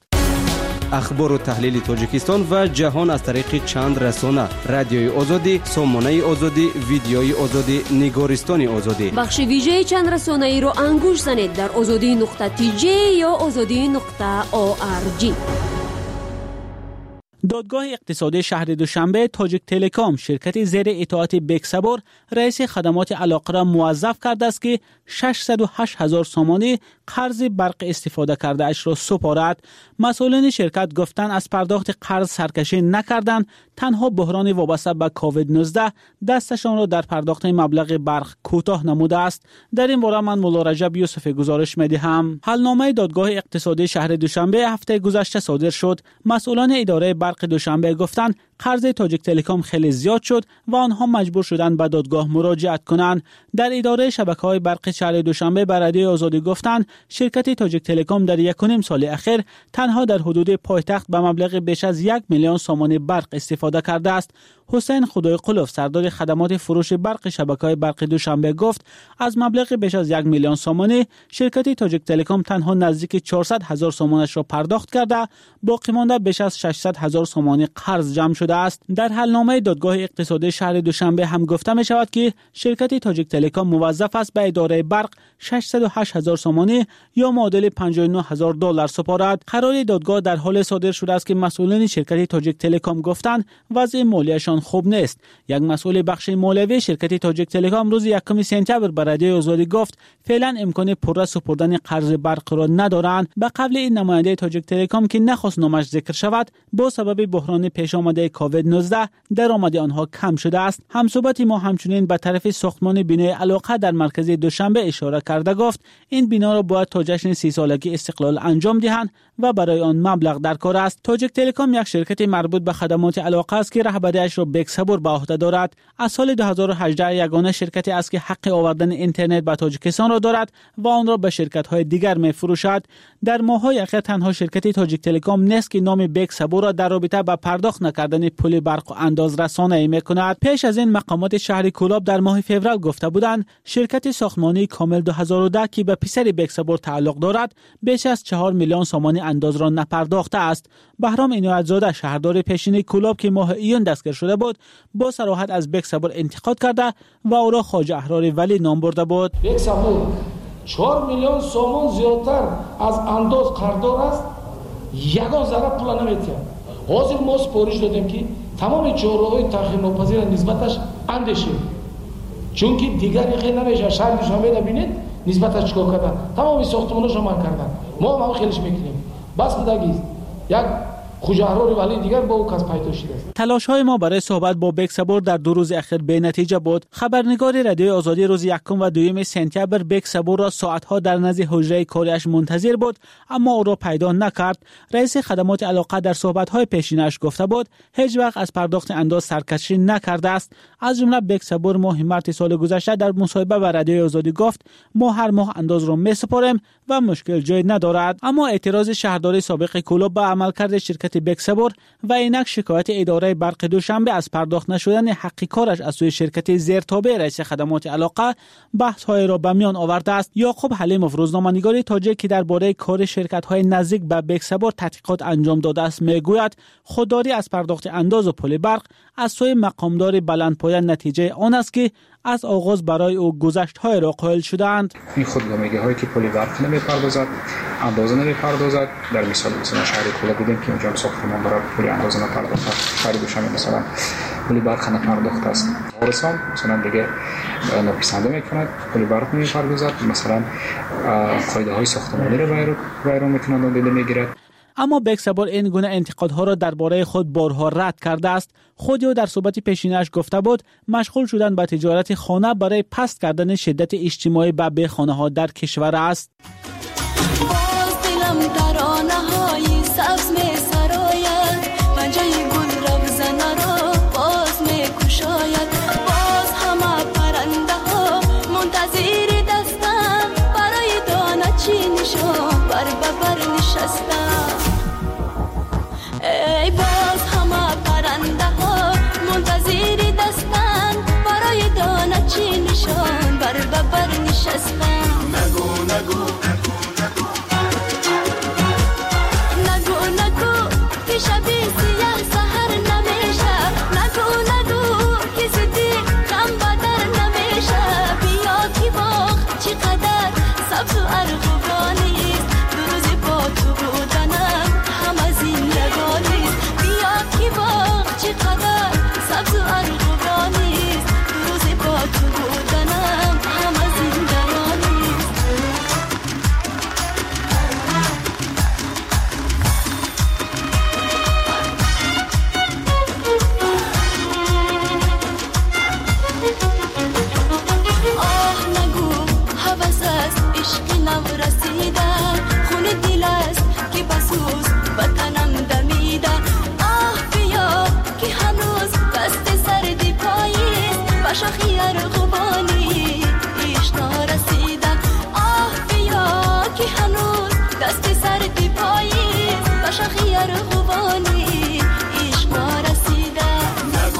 اخبار و تحلیل تاجیکستان و جهان از طریق چند رسانه: رادیوی آزادی، سامانه آزادی، ویدیوی آزادی، نگارستان آزادی. بخش ویژه چند رسانه ای را انگوش زنید در azadi.tj یا azadi.org. دادگاه اقتصادی شهر دوشنبه تاجیک تلکام شرکت زیر اطاعت بکسبور رئیس خدمات علاقه را موظف کرده است که 608,000 سامانی قرض برق استفاده کرده اش را سپارد. مسئولین شرکت گفتند از پرداخت قرض سرکشی نکردند، تنها بحران وابسته به کووید 19 دستشان را در پرداخت مبلغ برق کوتاه نموده است. در این باره من مولا رجب یوسف گزارش می‌دهم. حلنامه دادگاه اقتصادی شهر دوشنبه هفته گذشته صادر شد. مسئولان اداره برق دوشنبه گفتند قرض تاجیک تلکام خیلی زیاد شد و آنها مجبور شدند به دادگاه مراجعت کنند. در اداره شبکه‌های برق شهر دوشنبه به رادیوی آزادی گفتند شرکت تاجیک تلکام در 1.5 سال اخیر تنها در حدود پایتخت به مبلغ بیش از 1 میلیون سامانی برق استفاده کرده است. حسین خدای قلوف سردار خدمات فروش برق شبکه‌های برق دوشنبه گفت از مبلغ بیش از 1 میلیون سامانی شرکت تاجیک تلکام تنها نزدیک 400,000 سامانش را پرداخت کرده، باقی مانده بیش از 600,000 سامانی قرض جمع شده است. در حلنامه دادگاه اقتصادی شهر دوشنبه هم گفته می شود که شرکت تاجیک تلکام موظف است به اداره برق 608,000 سامانی یا معادل $59,000 سپارد. قرار دادگاه در حال صادر شده است که مسئولین شرکت تاجیک تلکام گفتند وضع مالیشان خوب نیست. یک مسئول بخش مالیوی شرکت تاجیک تلکام روز 1 سپتامبر به رادیوی آزادی گفت فعلا امکان پررس سپردن قرض برق را ندارند. به قبل این نماینده تاجیک تلکام که نخواست نامش ذکر شود با سبب بحران پیش آمده کووید 19 درآمد آنها کم شده است. همصحبت ما همچنین به طرف ساختمان بینای علاقه در مرکز دوشنبه اشاره کرده گفت این بنا را باید تا جشن 30 سالگی استقلال انجام دهند و برای آن مبلغ در کار است. تاجیک تلکام یک شرکت مربوط به خدمات علاقه است که رهبریش را بکسبور به عهده دارد. از سال 2018 یگانه شرکتی است که حق آوردن اینترنت به تاجیکستان را دارد و آن را به شرکت‌های دیگر می‌فروشد. در ماه‌های اخیر تنها شرکت تاجیک تلکام نیست که نام بکسبور را در رابطه با پرداخت نکردن پول برق و انداز رسانه‌ای می‌کند. پیش از این مقامات شهر کولاب در ماه فوریه گفته بودند شرکت ساختمانی کامل 2010 که به پسر بکسبور تعلق دارد بیش از 4 میلیون سامانی انداز را نپرداخته است. بهرام عنایت‌زاده شهردار پیشین کولاب که ماه ایون دستگیر شده بود با صراحت از بکسبور انتقاد کرده و او را خواجه احرار ولی نام برده بود. بکسبور 4 میلیون سامان زیادتر از انداز قرضدار است، یگان ذره پول نمی‌دهد. حاضر ما سپارش دادیم که تمام چهارراهای تغییرناپذیر نسبتش اندیشیم، چون که دیگری خیلی نمیشه. شهر دوشنبه ببینید نسبتش چیکار کردن، تمام ساختمانش رو من کردن، ما هم خیلیش میکنیم. بس بودگی یک خواجه احرار ولی دیگر با او کس پیدا شده است. تلاش‌های ما برای صحبت با بکسبور در 2 روز اخیر بی نتیجه بود. خبرنگار رادیوی آزادی روز 1 و 2 سپتامبر بکسبور را ساعت‌ها در نزد حجره کاریش منتظر بود اما او را پیدا نکرد. رئیس خدمات علاقه در صحبت‌های پیشینش گفته بود هیچ وقت از پرداخت انداز سرکشی نکرده است. از جمله بکسبور ماه مارس سال گذشته در مصاحبه با رادیوی آزادی گفت ما هر ماه انداز را می‌سپاریم و مشکل جای ندارد. اما اعتراض شهرداری سابق کولاب به عملکرد شرکت بکسبور و اینک شکایت اداره برق دوشنبه از پرداخت نشدن حق کارش از سوی شرکت زیرتابع رئیس خدمات علاقه بحث‌های را به میان آورده است. یعقوب حلیموف روزنامه‌نگار تاجیک که درباره کار شرکت‌های نزدیک به بکسبور تحقیقات انجام داده است میگوید خودداری از پرداخت انداز و پول برق از سوی مقامدار بلندپایه نتیجه آن است که از آغاز برای او گذشت‌های را قائل شدند. این خودگامگی‌هایی که پول برق نمی‌پردازد، اندازه نمی‌پردازد، در مثال شهر کولاب بودیم که اونجا ساختمان برای پول اندازه نپرداخته، شهر دوشنبه مثلا پول برق نپرداخته است. وارثان مثلا دیگه ناپسنده می‌کند، پول برق نمی‌پردازد، مثلا قاعده‌های ساختمانی را ویران می‌کند و نادیده می‌گیرد. اما بکسبور این گونه انتقادها را درباره خود بارها رد کرده است. خود او در صحبت پیشینش گفته بود مشغول شدن به تجارت خانه برای پست کردن شدت اجتماعی به خانه‌ها در کشور است.